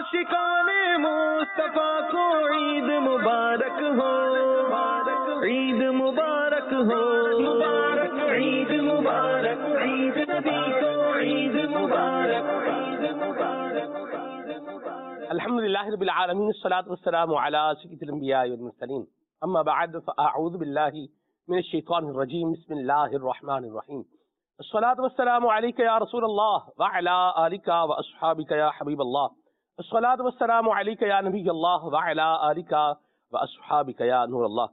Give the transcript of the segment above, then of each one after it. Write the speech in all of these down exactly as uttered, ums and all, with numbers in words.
आशिकान मुस्तफा को ईद मुबारक हो, ईद मुबारक हो, मुबारक ईद मुबारक, ईद नबी को ईद मुबारक, ईद मुबारक, ईद मुबारक। अल्हम्दुलिल्लाहि रब्बिल आलमीन, अस्सलातु वस्सलामु अला सय्यिदिल अंबिया'i वल मुरसलीन, अम्मा बअद, फअऊज़ु बिल्लाहि मिनश शैतानिर रजीम, बिस्मिल्लाहिर रहमानिर रहीम। अस्सलातु वस्सलामु अलैका या रसूलल्लाह व अला आलिका व अस्हाबिका या हबीबल्लाह। अस्सलातु वस्सलामु अलैका या नबीयल्लाह व अला आलिका व अस्हाबिका या नूरल्लाह।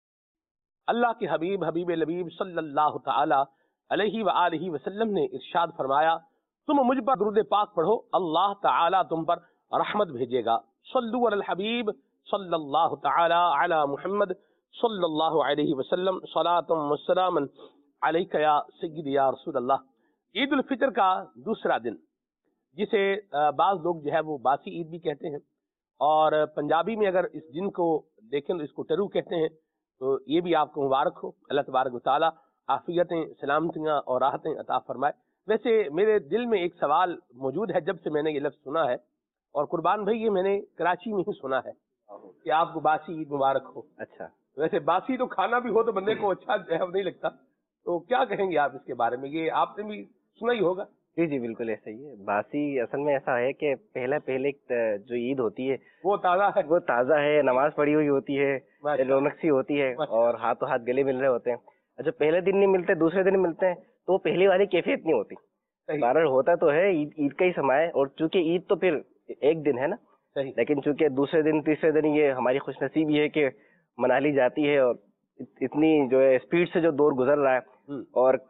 अल्लाह के हबीब हबीब लबीब सल्लल्लाहु तआला अलैहि व आलिहि वसल्लम ने इरशाद फरमाया, तुम मुझ पर दुरूद पाक पढ़ो, अल्लाह तआला तुम पर रहमत भेजेगा। सल्लु अलल हबीब सल्लल्लाहु तआला अला मुहम्मद सल्लल्लाहु अलैहि वसल्लम, सलातुम व सलामन अलैका या सय्यिदी या रसूल अल्लाह। ईद उल फितर का दूसरा दिन, जिसे बाज़ लोग जो है वो बासी ईद भी कहते हैं, और पंजाबी में अगर इस दिन को देखें तो इसको टरू कहते हैं। तो ये भी आपको मुबारक हो, अल्लाह तबारक व तआला आफियतें, सलामतियाँ और राहतें अता फरमाए। वैसे मेरे दिल में एक सवाल मौजूद है जब से मैंने ये लफ्ज़ सुना है, और कुर्बान भाई ये मैंने कराची में ही सुना है कि आपको बासी ईद मुबारक हो। अच्छा, वैसे बासी तो खाना भी हो तो बंदे को अच्छा जो है नहीं लगता, तो क्या कहेंगे आप इसके बारे में? ये आपने भी सुना ही होगा। जी जी बिल्कुल ऐसा ही है। बासी असल में ऐसा है कि पहले पहले जो ईद होती है वो ताज़ा है, वो ताज़ा है, नमाज पढ़ी हुई होती है, रौनक सी होती है, और हाथों हाथ गले मिल रहे होते हैं। जब पहले दिन नहीं मिलते, दूसरे दिन मिलते हैं, तो वो पहली वाली कैफियत नहीं होती। बहरहाल होता तो है, ईद ईद का ही समय है, और चूंकि ईद तो फिर एक दिन है ना, लेकिन चूंकि दूसरे दिन तीसरे दिन ये हमारी खुशनसीबी है कि मना ली जाती है, और इतनी जो है स्पीड से जो दौर गुजर रहा है, और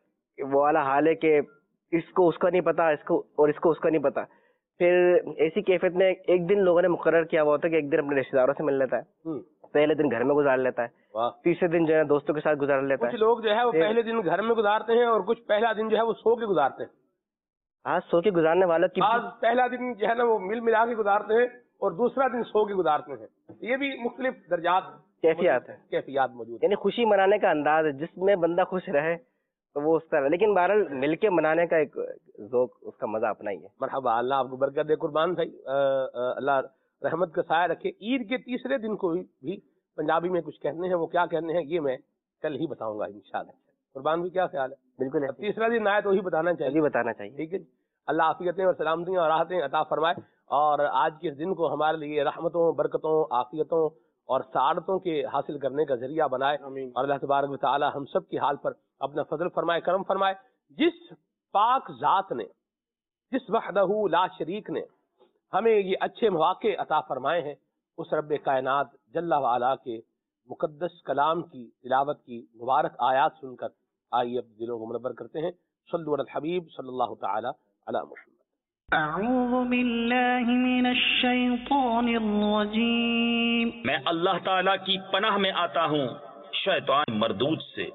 वो वाला हाल है कि इसको उसका नहीं पता, इसको और इसको उसका नहीं पता। फिर ऐसी कैफियत में एक दिन लोगों ने मुकर्रर किया हुआ होता है कि एक दिन अपने रिश्तेदारों से मिल लेता है, पहले दिन घर में गुजार लेता है, तीसरे दिन जो है दोस्तों के साथ गुजार लेता है। कुछ लोग जो है वो पहले दिन घर में गुजारते हैं, और कुछ पहला दिन जो है वो सो के गुजारते हैं। हाँ, सो के गुजारने वालों की आज पहला दिन जो है ना वो मिल मिला के गुजारते हैं, और दूसरा दिन सो के गुजारते हैं। ये भी मुख्तलिफ दर्जात कैफियत है, कैफियत मौजूद, यानी खुशी मनाने का अंदाज है, जिसमें बंदा खुश रहे तो वो उस तरह। लेकिन बहरहाल मिलके मनाने का एक ज़ौक़, उसका मजा अपना ही है। मरहबा, अल्लाह आपको बरकत दे कुर्बान भाई, अल्लाह रहमत का साया रखे। ईद के तीसरे दिन को भी पंजाबी में कुछ कहने हैं, वो क्या कहने हैं ये मैं कल ही बताऊंगा इंशाअल्लाह। कुर्बान भी क्या ख्याल है? बिल्कुल, तीसरा दिन आए तो ही बताना चाहिए, बताना चाहिए। ठीक है, अल्लाह आफियतें और सलामतियाँ और राहतें अता फरमाए, और आज के इस दिन को हमारे लिए रहमतों, बरकतों, आफियतों और सादतों के हासिल करने का जरिया बनाए, और अल्लाह तबारक व तआला हम सब की हाल पर अपना फजल फरमाए, करम फरमाए। जिस पाक जात ने, जिस वहदहू ला शरीक ने हमें ये अच्छे मौके अता फरमाए हैं, उस रब्बे कायनात जल्ला व अला के मुकद्दस कलाम की तिलावत की मुबारक आयात सुनकर आइए अपने दिलों को मुनव्वर करते हैं। सल्लु अलल हबीब सल्लल्लाहु तआला अला मुहम्मद। अऊज़ु बिल्लाहि मिनश शैतानिर रजीम। मैं अल्लाह ताला की पनाह में आता हूँ शैतान मरदूद से।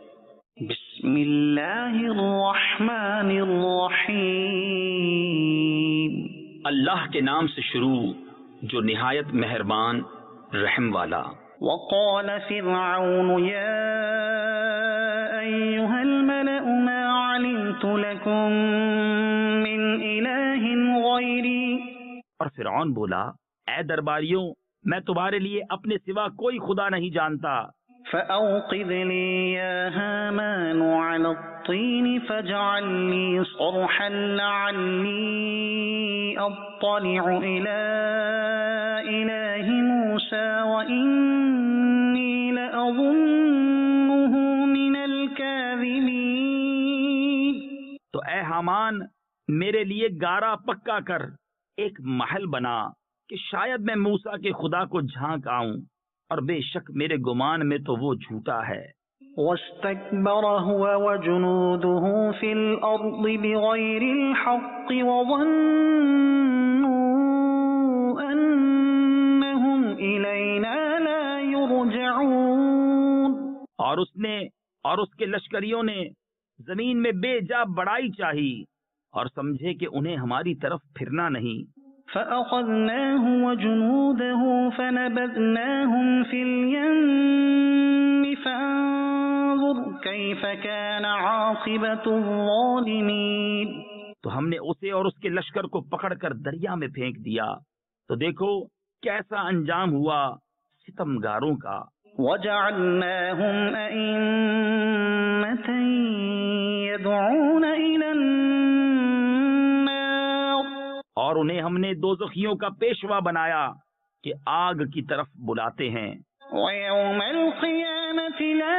बिस्मिल्लाहिर रहमानिर रहीम। अल्लाह के नाम से शुरू जो निहायत मेहरबान रहम वाला। वक़ाल फ़िरऔन या अय्युहल मलअ मा अलिमतु लकुम मिन इलाहिन गैरी। और फिरौन बोला, ऐ दरबारियों, मैं तुम्हारे लिए अपने सिवा कोई खुदा नहीं जानता। फ़अौक़िद ली या हामान अला त्तीन फ़जअल ली सरहन लअल्ली अत्तलिअ इला इलाहि मूसा व इन्नी लअज़ुन्नुहु मिनल काज़िबीन। तो ऐ हामान, मेरे लिए गारा पक्का कर, एक महल बना कि शायद मैं मूसा के खुदा को झांक आऊं, और बेशक मेरे गुमान में तो वो झूठा है। वस्तकबर हुवा व जुनूदुहु फिल अर्दि बिगैरिल हक़्क़ि व ज़न्नु अन्नहुम इलैना ला युरजऊन। और उसने और उसके लश्करियों ने जमीन में बेजा बड़ाई चाही, और समझे कि उन्हें हमारी तरफ फिरना नहीं। फ़अख़ज़नाहु व जुनूदहु फ़नबज़नाहुम फ़िल यम्मि फ़अन्ज़ुर कैफ़ कान आक़िबतु ज़ालिमीन। तो हमने उसे और उसके लश्कर को पकड़कर दरिया में फेंक दिया, تو دیکھو کیسا انجام ہوا ستمگاروں کا. وَجَعَلْنَاهُمْ أَئِمَّةً يَدْعُونَ إِلَى النَّارِ، اور انہیں ہم نے دوزخیوں کا پیشوا بنایا کہ آگ کی طرف بلاتے ہیں. وَيَوْمَ الْقِيَامَةِ لَا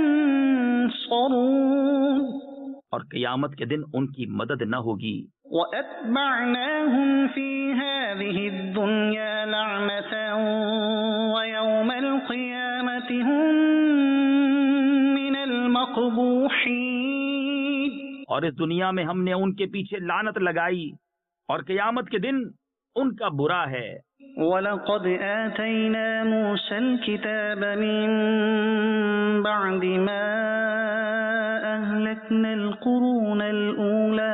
يُنصَرُونَ، اور قیامت کے دن ان کی مدد نہ ہوگی. وَأَتْبَعْنَاهُمْ فِي هَذِهِ الدُّنْيَا لَعْنَةً وَيَوْمَ الْقِيَامَةِ هُمْ مِنَ الْمَقْبُوحِينَ، اور اس دنیا میں ہم نے ان کے پیچھے لعنت لگائی اور قیامت کے دن ان کا برا ہے. وَلَقَدْ آتَيْنَا مُوسَى الْكِتَابَ مِن بَعْدِ مَا أَهْلَكْنَا الْقُرُونَ الْأُولَى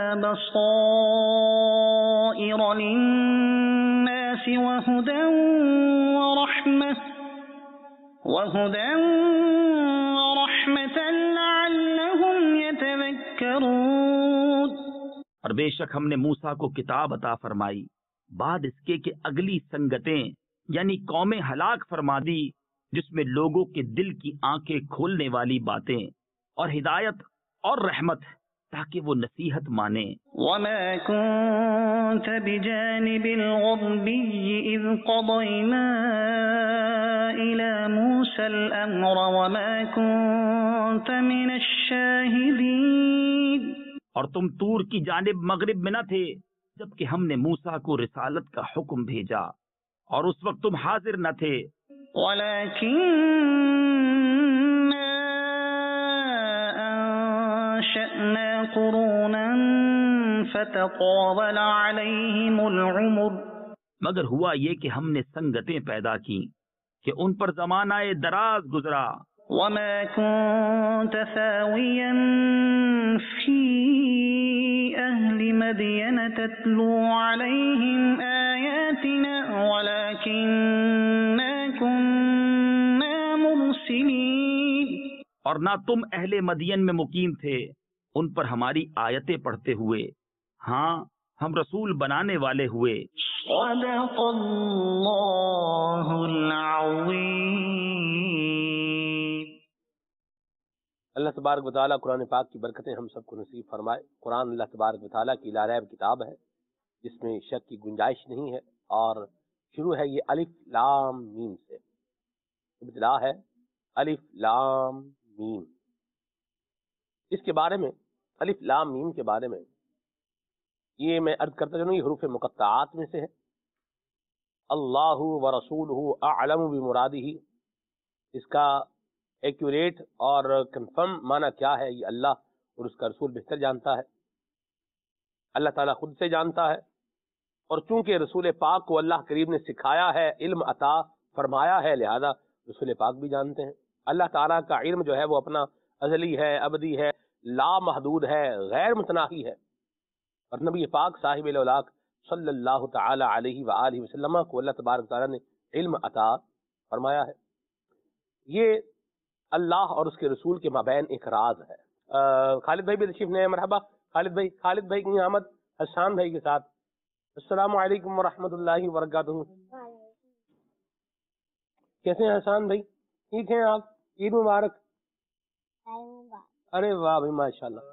بَصَائِرَ لِلنَّاسِ وَهُدًى وَرَحْمَةً وَهُدًى وَرَحْمَةً لَعَلَّهُمْ يَتَذَكَّرُونَ، اور بے شک ہم نے موسیٰ کو کتاب عطا فرمائی بعد اس کے کہ اگلی سنگتیں یعنی قومیں ہلاک فرما دی، جس میں لوگوں کے دل کی آنکھیں کھولنے والی باتیں اور ہدایت اور رحمت تاکہ وہ نصیحت مانیں. وَمَا كُنْتَ بِجَانِبِ الْغَرْبِيِّ إِذْ قَضَيْنَا إِلَى مُوسَى الْأَمْرَ وَمَا كُنْتَ مِنَ الشَّاهِدِينَ، اور تم طور کی جانب مغرب میں نہ تھے جبکہ ہم نے موسیٰ کو رسالت کا حکم بھیجا اور اس وقت تم حاضر نہ تھے. وَلَكِنَّا أَنشَأْنَا قُرُونًا فَتَطَاوَلَ عَلَيْهِمُ الْعُمُرُ، مگر ہوا یہ کہ ہم نے سنگتیں پیدا کی کہ ان پر زمانہ دراز گزرا. وَمَا كُنْتَ ثَاوِيًا فِي أَهْلِ مَدْيَنَ تَتْلُو عَلَيْهِمْ آيَاتِنَا وَلَكِنَّا كُنَّا مُرْسِلِينَ، اور نہ تم اہل مدین میں مقیم تھے ان پر ہماری آیتیں پڑھتے ہوئے، ہاں ہم رسول بنانے والے ہوئے. صدق اللہ العظیم. اللہ تبارک و تعالیٰ قرآن پاک کی برکتیں ہم سب کو نصیب فرمائے. قرآن اللہ تبارک و تعالیٰ کی لا ریب کتاب ہے جس میں شک کی گنجائش نہیں ہے، اور شروع ہے یہ الف لام میم سے. ابتدا ہے الف لام میم. اس کے بارے میں الف لام میم کے بارے میں یہ میں عرض کرتا چلوں یہ حروف مقطعات میں سے ہے. اللہ و رسولہ اعلم بمرادہ، اس کا ایکوریٹ اور کنفرم معنی کیا ہے یہ اللہ اور اس کا رسول بہتر جانتا ہے. اللہ تعالیٰ خود سے جانتا ہے، اور چونکہ رسول پاک کو اللہ کریم نے سکھایا ہے، علم عطا فرمایا ہے، لہذا رسول پاک بھی جانتے ہیں. اللہ تعالیٰ کا علم جو ہے وہ اپنا ازلی ہے، ابدی ہے، لا محدود ہے، غیر متناہی ہے. اور نبی پاک صاحب الاولاق صلی اللہ تعالی علیہ وآلہ وسلم کو اللہ تبارک تعالیٰ نے علم عطا فرمایا ہے. یہ اللہ اور اس کے رسول کے مابین ایک راز ہے. خالد بھائی بھی تشریف لے آئے. مرحبا خالد بھائی. خالد بھائی کی آمد حسان بھائی کے ساتھ. السلام علیکم ورحمۃ اللہ وبرکاتہ. کیسے ہیں حسان بھائی؟ ٹھیک ہیں آپ؟ عید مبارک. ارے واہ بھائی ماشاء اللہ،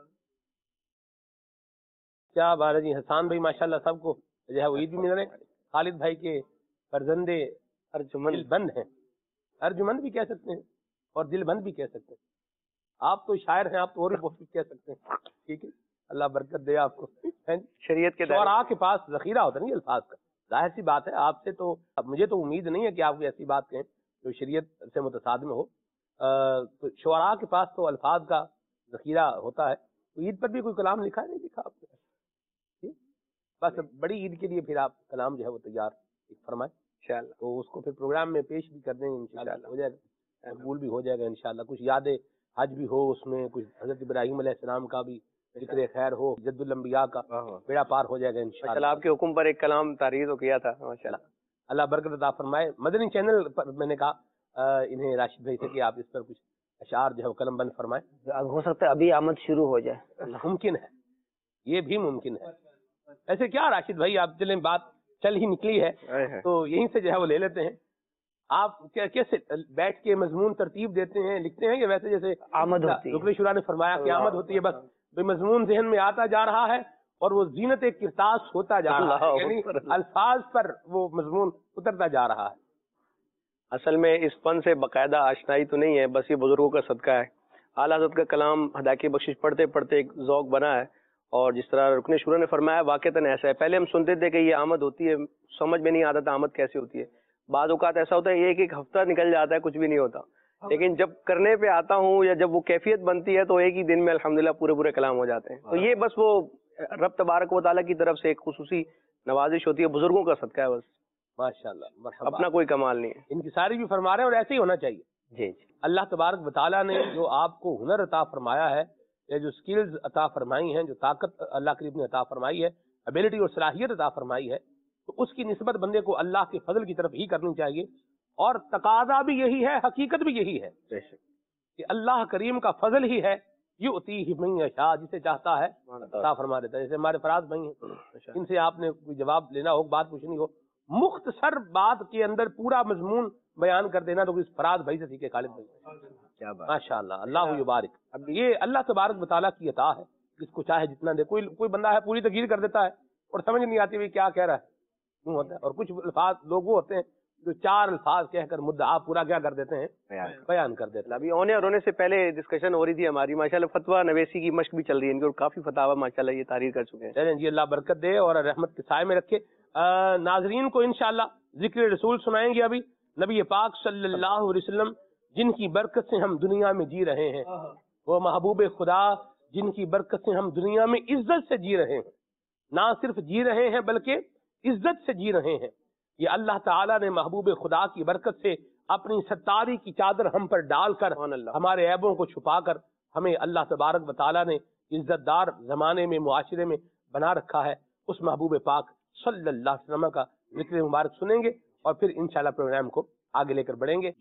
کیا بات ہے جی. حسان بھائی ماشاء اللہ سب کو جو ہے وہ عید بھی مل رہے. خالد بھائی کے فرزندے ارجمند بند ہیں. ارجمند بھی کہہ سکتے ہیں اور دل بند بھی کہہ سکتے ہیں. آپ تو شاعر ہیں، آپ تو اور بھی بہت کچھ کہہ سکتے ہیں. ٹھیک ہے، اللہ برکت دے آپ کو. شریعت کے شعراء کے پاس ذخیرہ ہوتا نہیں الفاظ کا. ظاہر سی بات ہے آپ سے تو مجھے تو امید نہیں ہے کہ آپ کو ایسی بات کہیں جو شریعت سے متصادم ہو. تو شعراء کے پاس تو الفاظ کا ذخیرہ ہوتا ہے. تو عید پر بھی کوئی کلام لکھا ہے؟ نہیں لکھا آپ نے؟ بس بڑی عید کے لیے پھر آپ کلام جو ہے وہ تیار فرمائیں انشاءاللہ. تو اس کو پھر پروگرام میں پیش بھی کر دیں گے انشاءاللہ. ہو جائے گا، قبول بھی ہو جائے گا انشاءاللہ. کچھ یادیں حج بھی ہو اس میں، کچھ حضرت ابراہیم علیہ السلام کا بھی ذکر خیر ہو، جد الانبیاء کا بیڑا پار ہو جائے گا انشاءاللہ. آپ کے حکم پر ایک کلام تاریخ تو کیا تھا ماشاءاللہ. اللہ برکت عطا فرمائے. مدنی چینل پر میں نے کہا انہیں راشد بھائی سے کہ آپ اس پر کچھ اشعار جو ہے وہ قلم بند فرمائیں. ہو سکتا ہے ابھی آمد شروع ہو جائے. ممکن ہے، یہ بھی ممکن ہے. ایسے کیا راشد بھائی آپ چلیں بات چل ہی نکلی ہے تو یہیں سے جو ہے وہ لے لیتے ہیں. آپ کیا کیسے بیٹھ کے مضمون ترتیب دیتے ہیں, لکھتے ہیں, کہ ویسے جیسے آمد ہوتی ہے؟ رکن شورا نے فرمایا کہ آمد ہوتی ہے, بس بے مضمون ذہن میں آتا جا رہا ہے اور وہ زینت کرتاس ہوتا جا رہا ہے, یعنی الفاظ پر وہ مضمون اترتا جا رہا ہے. اصل میں اس فن سے باقاعدہ آشنائی تو نہیں ہے, بس یہ بزرگوں کا صدقہ ہے. اعلیٰ حضرت کا کلام ہدایت بخشش پڑھتے پڑھتے ایک ذوق بنا ہے, اور جس طرح رکن شورا نے فرمایا واقعتاً ایسا ہے. پہلے ہم سنتے تھے کہ یہ آمد ہوتی ہے, سمجھ میں نہیں آتا تھا آمد کیسے ہوتی ہے. بعض اوقات ایسا ہوتا ہے ایک ایک ہفتہ نکل جاتا ہے, کچھ بھی نہیں ہوتا, لیکن جب کرنے پہ آتا ہوں یا جب وہ کیفیت بنتی ہے تو ایک ہی دن میں الحمدللہ پورے پورے کلام ہو جاتے ہیں. تو یہ بس وہ رب تبارک و تعالیٰ کی طرف سے ایک خصوصی نوازش ہوتی ہے, بزرگوں کا صدقہ ہے بس, ماشاءاللہ, مرحبا. اپنا کوئی کمال نہیں ہے. ان کی ساری بھی فرما رہے ہیں اور ایسے ہی ہونا چاہیے. جی جی. اللہ تبارک و تعالیٰ نے جو آپ کو ہنر عطا فرمایا ہے, یا جو سکلز عطا فرمائی ہیں, جو طاقت اللہ کریم نے عطا فرمائی ہے, ابیلٹی اور صلاحیت عطا فرمائی ہے, تو اس کی نسبت بندے کو اللہ کے فضل کی طرف ہی کرنی چاہیے. اور تقاضا بھی یہی ہے, حقیقت بھی یہی ہے کہ اللہ کریم کا فضل ہی ہے, یؤتیہ من یشاء, جسے چاہتا ہے عطا فرما دیتا ہے. جیسے ہمارے فراز بھائی ہیں, ان سے آپ نے کوئی جواب لینا ہو, بات پوچھنی ہو, مختصر بات کے اندر پورا مضمون بیان کر دینا, تو اس فراز بھائی سے سیکھے خالد بھائی. کیا بات, ماشاء اللہ, اللہ یبارک. اب یہ اللہ تبارک و تعالیٰ کی عطا ہے, جس کو چاہے جتنا دے. کوئی کوئی بندہ ہے پوری تقریر کر دیتا ہے اور سمجھ نہیں آتی کیا کہہ رہا ہے, کیوں ہوتا ہے. اور کچھ الفاظ لوگ وہ ہوتے ہیں جو چار الفاظ کہہ کر مدعا پورا کیا کر دیتے ہیں, بیان کر دیتے ہیں. ابھی ہونے اور ہونے سے پہلے ڈسکشن ہو رہی تھی ہماری, ماشاءاللہ فتویٰ نویسی کی مشق بھی چل رہی ہے ان کی, اور کافی فتاوا ماشاءاللہ یہ تحریر کر چکے ہیں. چلیں جی, اللہ برکت دے اور رحمت کے سائے میں رکھے. ناظرین کو انشاءاللہ ذکر رسول سنائیں گے ابھی. نبی پاک صلی اللہ علیہ وسلم جن کی برکت سے ہم دنیا میں جی رہے ہیں, وہ محبوب خدا جن کی برکت سے ہم دنیا میں عزت سے جی رہے ہیں. نہ صرف جی رہے ہیں بلکہ عزت سے جی رہے ہیں. یہ اللہ تعالیٰ نے محبوب خدا کی برکت سے اپنی ستاری کی چادر ہم پر ڈال کر ہمارے عیبوں کو چھپا کر ہمیں اللہ تبارک و تعالیٰ نے عزت دار زمانے میں, معاشرے میں بنا رکھا ہے. اس محبوب پاک صلی اللہ علیہ وسلم کا ذکر مبارک سنیں گے اور پھر انشاءاللہ پروگرام کو آگے لے کر بڑھیں گے.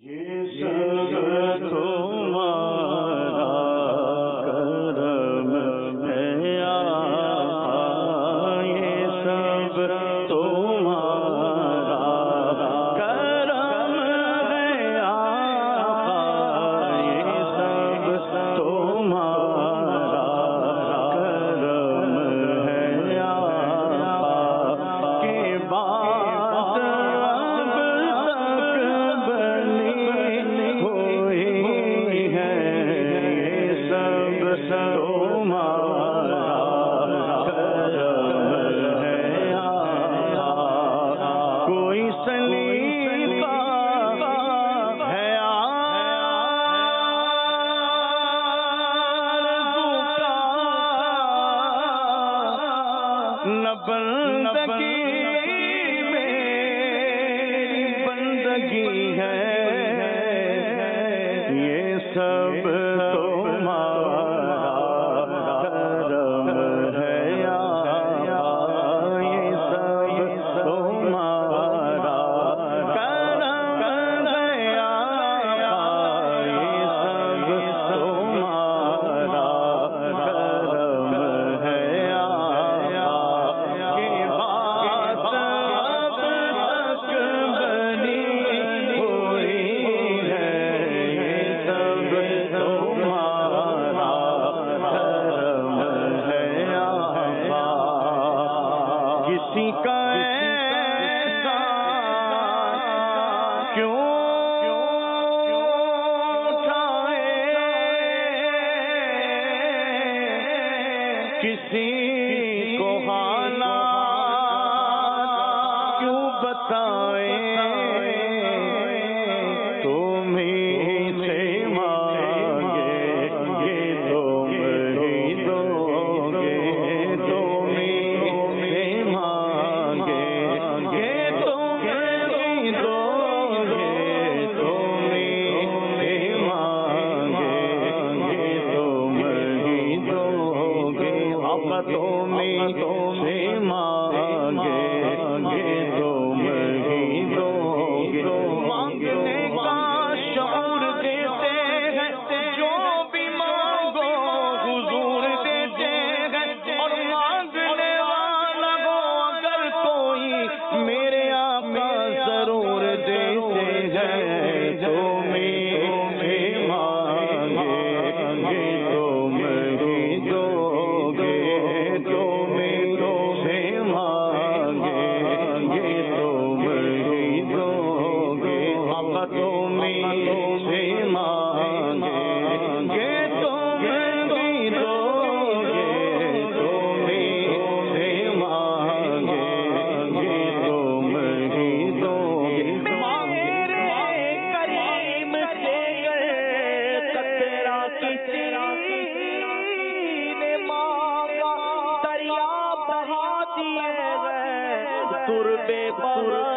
کسی کو حالات کیوں بتائیں, تمہیں سے مانگے تو نہیں دو گے, تمہیں سے مانگے تو نہیں دو گے, تمہیں سے مانگے تو نہیں دو گے, تمہیں سے مانگے تو نہیں دو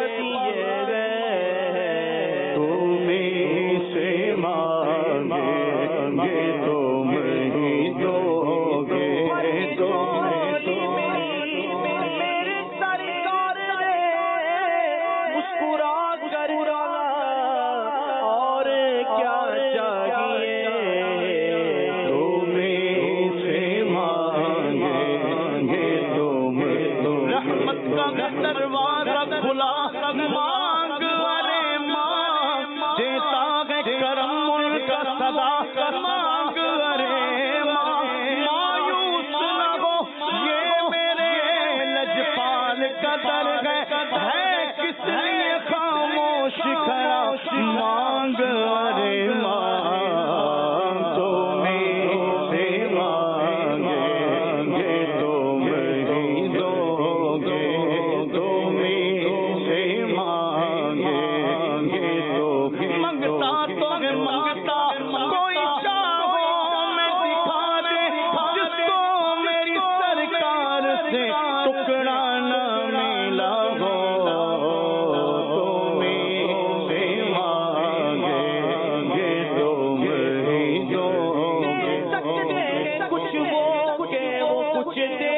دیے گئے تمہیں سے مانگیں گے تم ہی دو گے میرے سرکار نے مسکرا کر اور کیا چاہیے تمہیں سے مانگیں گے تم رحمت کا دروازہ کھلا مانگ ارے مانگ دیتا ہے کرم ان کا صدا مانگ ارے مایوس نہ ہو یہ میرے لجپال کا در ہے کس لیے خاموش کھڑا مانگ ارے مانگ تمہیں سے مانگیں گے تم ہی دو گے تمہیں سے مانگیں گے تو منگتا تو ہے منگتا کوئی چاہو میں دکھا دے جس کو میری سرکار سے ٹکڑا نہ ملا ہو تمہیں سے مانگیں گے تم ہی دو گے کچھ وہ کہ وہ کچھ دے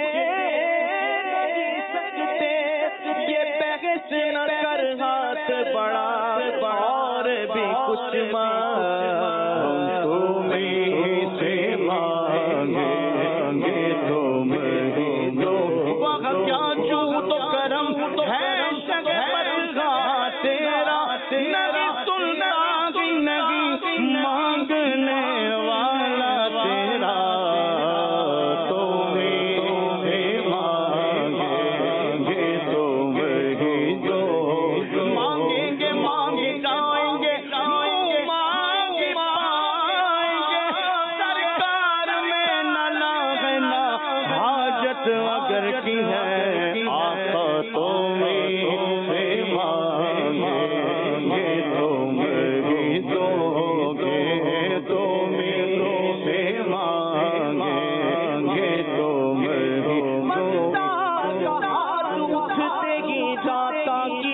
سکتے یہ بحث نہ کر ہاتھ بڑا اور بھی کچھ مانگ تمہیں سے مانگیں گے تم ہی دو وہاں کیا جو تو کرم ہے شکر تیرا نہیں سنتا بھی نہیں مانگنے والا تیرا تمہیں سے مانگیں گے تم ہی دو مانگیں گے مانگ جائیں گے مانگ پائیں گے سرکار میں نہ لاغنا حاجت اگر کی ہے آقا تمہیں سے مانگیں گے تم ہی دو گے تمہیں سے مانگیں گے تم ہی دو ہاتھ اٹھتے ہی داتا کی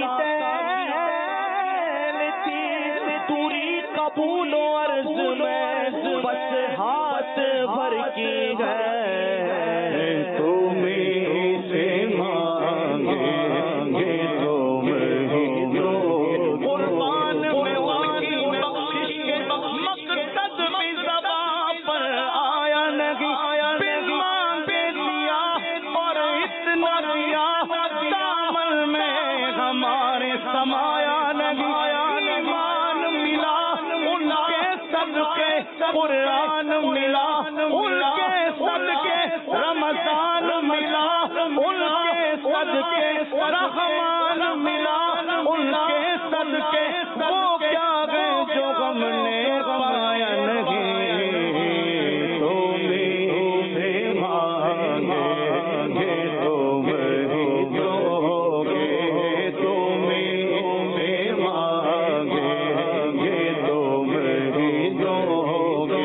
دین تھی دوری قبول و عرض میں بس ہاتھ بھر کی ہے تمہیں سے مانگیں گے تم ہی دو قربان میں ان کی بخشش کے مقصد بھی زبان پر آیا نہیں بن مانگے دیا اور اتنا دیا دامن میں ہمارے سمایا نہیں ایمان ملا ان کے صدقے قرآن ملا ان کے صدقے رمضان ملا ان کے صدقے رحمان ملا ان کے صدقے وہ کیا ہے جو ہم نے پایا نہیں تمہیں سے مانگیں گے تم ہی دو گے تمہیں سے مانگیں گے تم ہی دو گے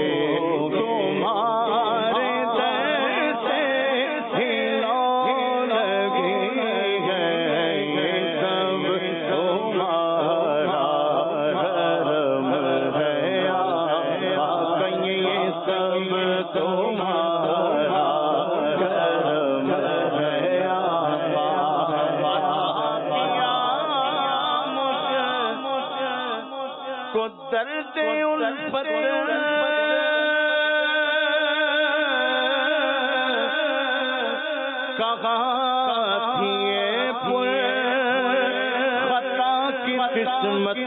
تمہارے در سے ہلو لگی ہے یہ سب تمہارا حرم ہے آقا یہ سب تمہارا حرم ہے آقا کو درد الفت کہاں تھی یہ پر خطا کی قسمت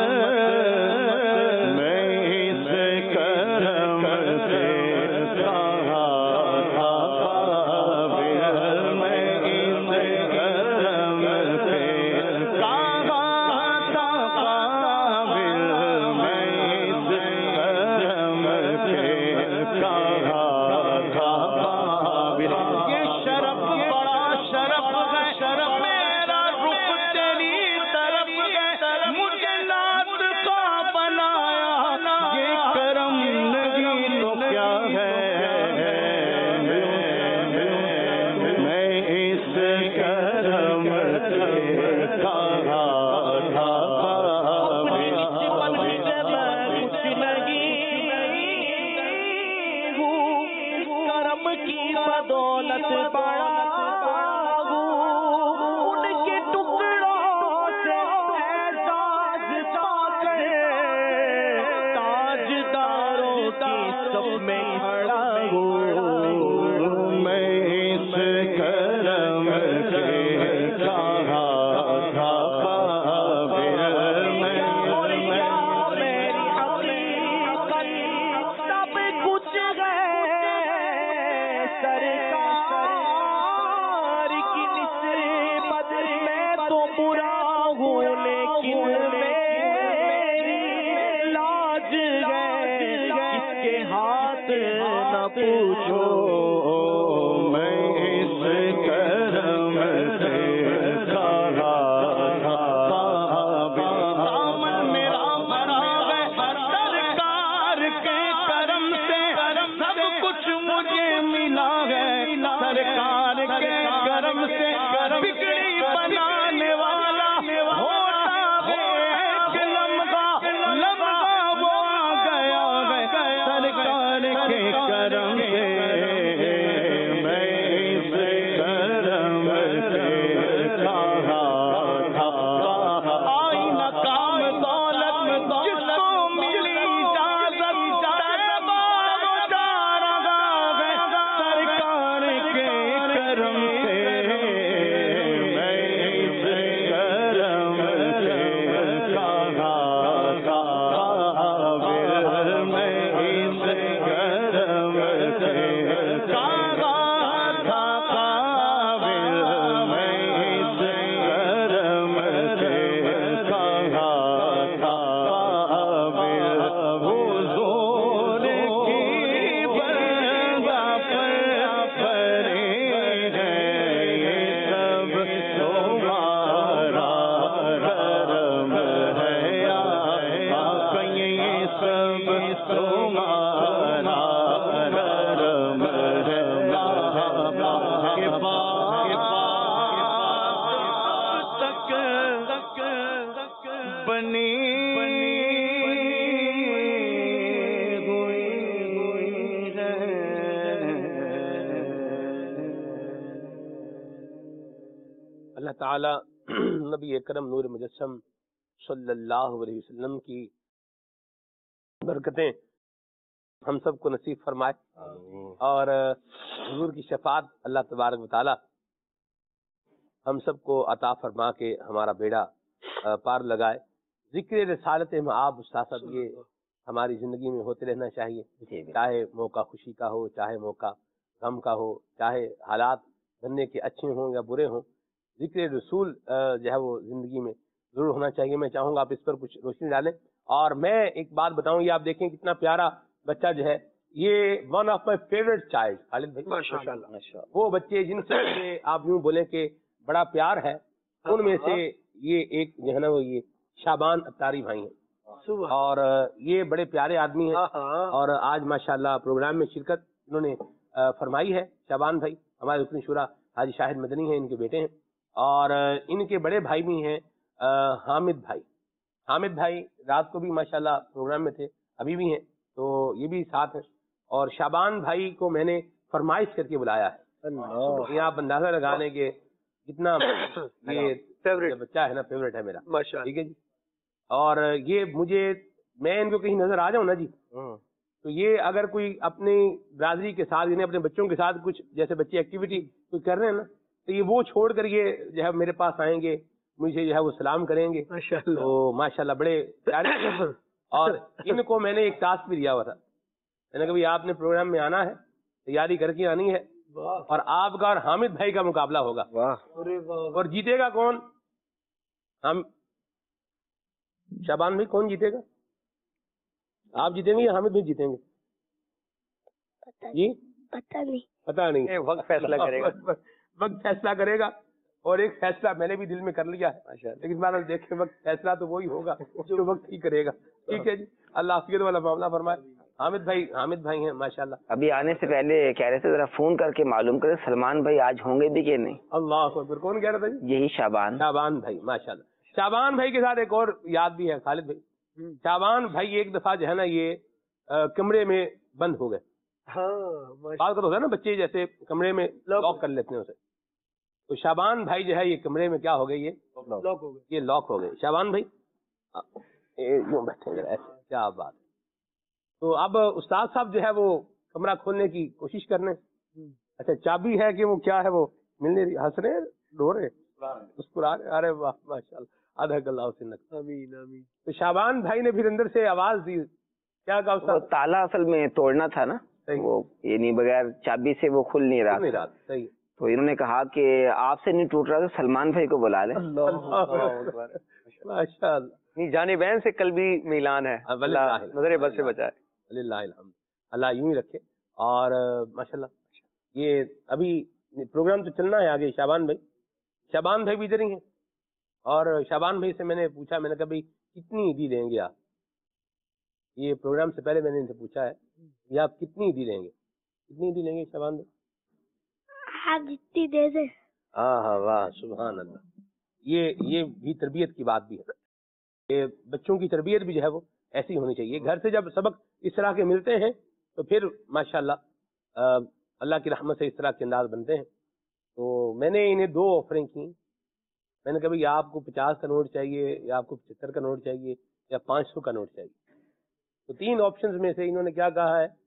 میں اس کرم سے کہاں تھا قابل میں اس کرم سے کہاں تھا قابل میں اس کرم سے کہاں تھا قابل یہ شرف بڑا شرف ہے شرف میرا رخ تیری طرف ہے مجھے نعت لیکن میری لاج ہے کس کے ہاتھ نہ پوچھو میں اس کرم سے کہا دامن میرا بھرا ہے سرکار کے کرم سے سب کچھ مجھے ملا ہے سرکار کے کرم سے بگڑی بنانے والا ہوتا ہے ایک لمحہ لمحہ وہ آ گیا ہے سرکار کے کرم سے میں اس کرم سے کہا تھا آئینہ کام دولت جس کو ملی اجازت طیبہ وہ جا رہا ہے سرکار کے کرم سے میں اس کرم سے کہا تھا میں اس کرم سے کہا تھا قابل میں اس کرم سے کہا تھا قابل حضور کی بندہ پر پرے ہے یہ سب تمہارا کرم ہے آقا یہ سب تمہارا کرم ہے کے بعد تک بنی ہوئی ہے اللہ تعالی نبی اکرم نور مجسم صلی اللہ علیہ وسلم کی برکتیں ہم سب کو نصیب فرمائے اور حضور کی شفاعت اللہ تبارک و تعالی ہم سب کو عطا فرما کے ہمارا بیڑا پار لگائے. ذکر رسالت مآب استاذ یہ ہماری زندگی میں ہوتے رہنا چاہیے، چاہے موقع خوشی کا ہو، چاہے موقع غم کا ہو، چاہے حالات بننے کے اچھے ہوں یا برے ہوں، ذکر رسول جو ہے وہ زندگی میں ضرور ہونا چاہیے. میں چاہوں گا آپ اس پر کچھ روشنی ڈالیں. اور میں ایک بات بتاؤں، یہ آپ دیکھیں کتنا پیارا بچہ جو ہے، یہ one of my favourite child Khalid بھائی، ماشاءاللہ وہ بچے جن سے آپ یوں بولیں کہ بڑا پیار ہے، ان میں سے یہ ایک جو ہے نا وہ یہ شابان اتاری بھائی ہیں، اور یہ بڑے پیارے آدمی ہیں اور آج ماشاءاللہ پروگرام میں شرکت انہوں نے فرمائی ہے. شابان بھائی ہمارے رکن شورا حاجی شاہد مدنی ہیں، ان کے بیٹے ہیں، اور ان کے بڑے بھائی بھی ہیں حامد بھائی. حامد بھائی رات کو بھی ماشاءاللہ پروگرام میں تھے، ابھی بھی ہیں، تو یہ بھی ساتھ ہیں. اور شابان بھائی کو میں نے فرمائش کر کے بلایا ہے. یہ آپ اندازہ لگا لیں کہ کتنا یہ بچہ ہے نا فیوریٹ ہے میرا، ٹھیک ہے جی. اور یہ مجھے میں ان کو کہیں نظر آ جاؤں نا جی، تو یہ اگر کوئی اپنی برادری کے ساتھ یعنی اپنے بچوں کے ساتھ کچھ جیسے بچے ایکٹیویٹی کوئی کر رہے ہیں نا، تو یہ وہ چھوڑ کر یہ جو ہے میرے پاس آئیں گے، مجھے جو ہے وہ سلام کریں گے. تو ماشاءاللہ بڑے پیارے. اور ان کو میں نے ایک ٹاسک بھی دیا ہوا تھا، میں نے کہا بھائی آپ نے پروگرام میں آنا ہے، تیاری کر کے آنی ہے، اور آپ کا اور حامد بھائی کا مقابلہ ہوگا. اور جیتے گا کون؟ ہم شابان بھائی کون جیتے گا؟ آپ جیتیں گے یا حامد بھائی جیتیں گے؟ جی پتہ نہیں پتا نہیں، وقت فیصلہ کرے گا. وقت فیصلہ کرے گا. اور ایک فیصلہ میں نے بھی دل میں کر لیا ہے، لیکن بہرحال دیکھیں وقت فیصلہ تو وہی ہوگا جو وقت ہی کرے گا. ٹھیک ہے جی، اللہ عافیت والا معاملہ فرمائے. حامد بھائی حامد بھائی ہیں ماشاءاللہ. ابھی آنے سے پہلے کہہ رہے تھے ذرا فون کر کے معلوم کرے سلمان بھائی آج ہوں گے بھی کہ نہیں. اللہ اکبر. کون کہہ رہا تھا جی؟ یہی شابان. شابان بھائی ماشاءاللہ. شابان بھائی کے ساتھ ایک اور یاد بھی ہے خالد بھائی. شابان بھائی ایک دفعہ جو ہے نا یہ کمرے میں بند ہو گئے. بات کرو ہے نا بچے جیسے کمرے میں لاک کر لیتے ہیں اسے، تو شابان بھائی جو ہے یہ کمرے میں کیا ہو گئے، یہ لاک ہو گئے، یہ لاک ہو گئے. شابان بھائی یوں بیٹھے گے ایسے، کیا بات. تو اب استاد صاحب جو ہے وہ کمرہ کھولنے کی کوشش کر رہے ہیں. اچھا چابی ہے کہ وہ کیا ہے وہ ملنے رہی، ہنس رہے رو رہے مسکرا رہے. ارے واہ ماشاءاللہ، آدھا اللہ سنت. آمین آمین. تو شابان بھائی نے پھر اندر سے آواز دی، کیا کہا استاد؟ تالا اصل میں توڑنا تھا نا، وہ یعنی بغیر چابی سے وہ کھل نہیں رہا. صحیح. تو انہوں نے کہا کہ آپ سے نہیں ٹوٹ رہا تو سلمان بھائی کو بلا لیں. ماشاء اللہ. نہیں، جان بہن سے قلبی میلان ہے. اللہ نظر بد سے بچائے. اللہ الحمد. اللہ یوں ہی رکھے. اور ماشاء اللہ یہ ابھی پروگرام تو چلنا ہے آگے. شعبان بھائی شعبان بھائی بھی ادھر ہی ہیں. اور شعبان بھائی سے میں نے پوچھا، میں نے کہا بھائی کتنی عیدی دیں گے آپ؟ یہ پروگرام سے پہلے میں نے ان سے پوچھا ہے یہ آپ کتنی عیدی دیں گے؟ کتنی عیدی لیں گے شعبان بھائی؟ آپ جتنی دے دیں. ہاں ہاں واہ سبحان اللہ. یہ یہ بھی تربیت کی بات بھی ہے کہ بچوں کی تربیت بھی جو ہے وہ ایسی ہونی چاہیے. گھر سے جب سبق اس طرح کے ملتے ہیں تو پھر ماشاء اللہ اللہ کی رحمت سے اس طرح کے انداز بنتے ہیں. تو میں نے انہیں دو آفریں کی. میں نے کہا بھائی آپ کو پچاس کا نوٹ چاہیے یا آپ کو پچہتر کا نوٹ چاہیے یا پانچ سو کا نوٹ چاہیے. تو تین آپشنز میں سے انہوں نے کیا کہا ہے،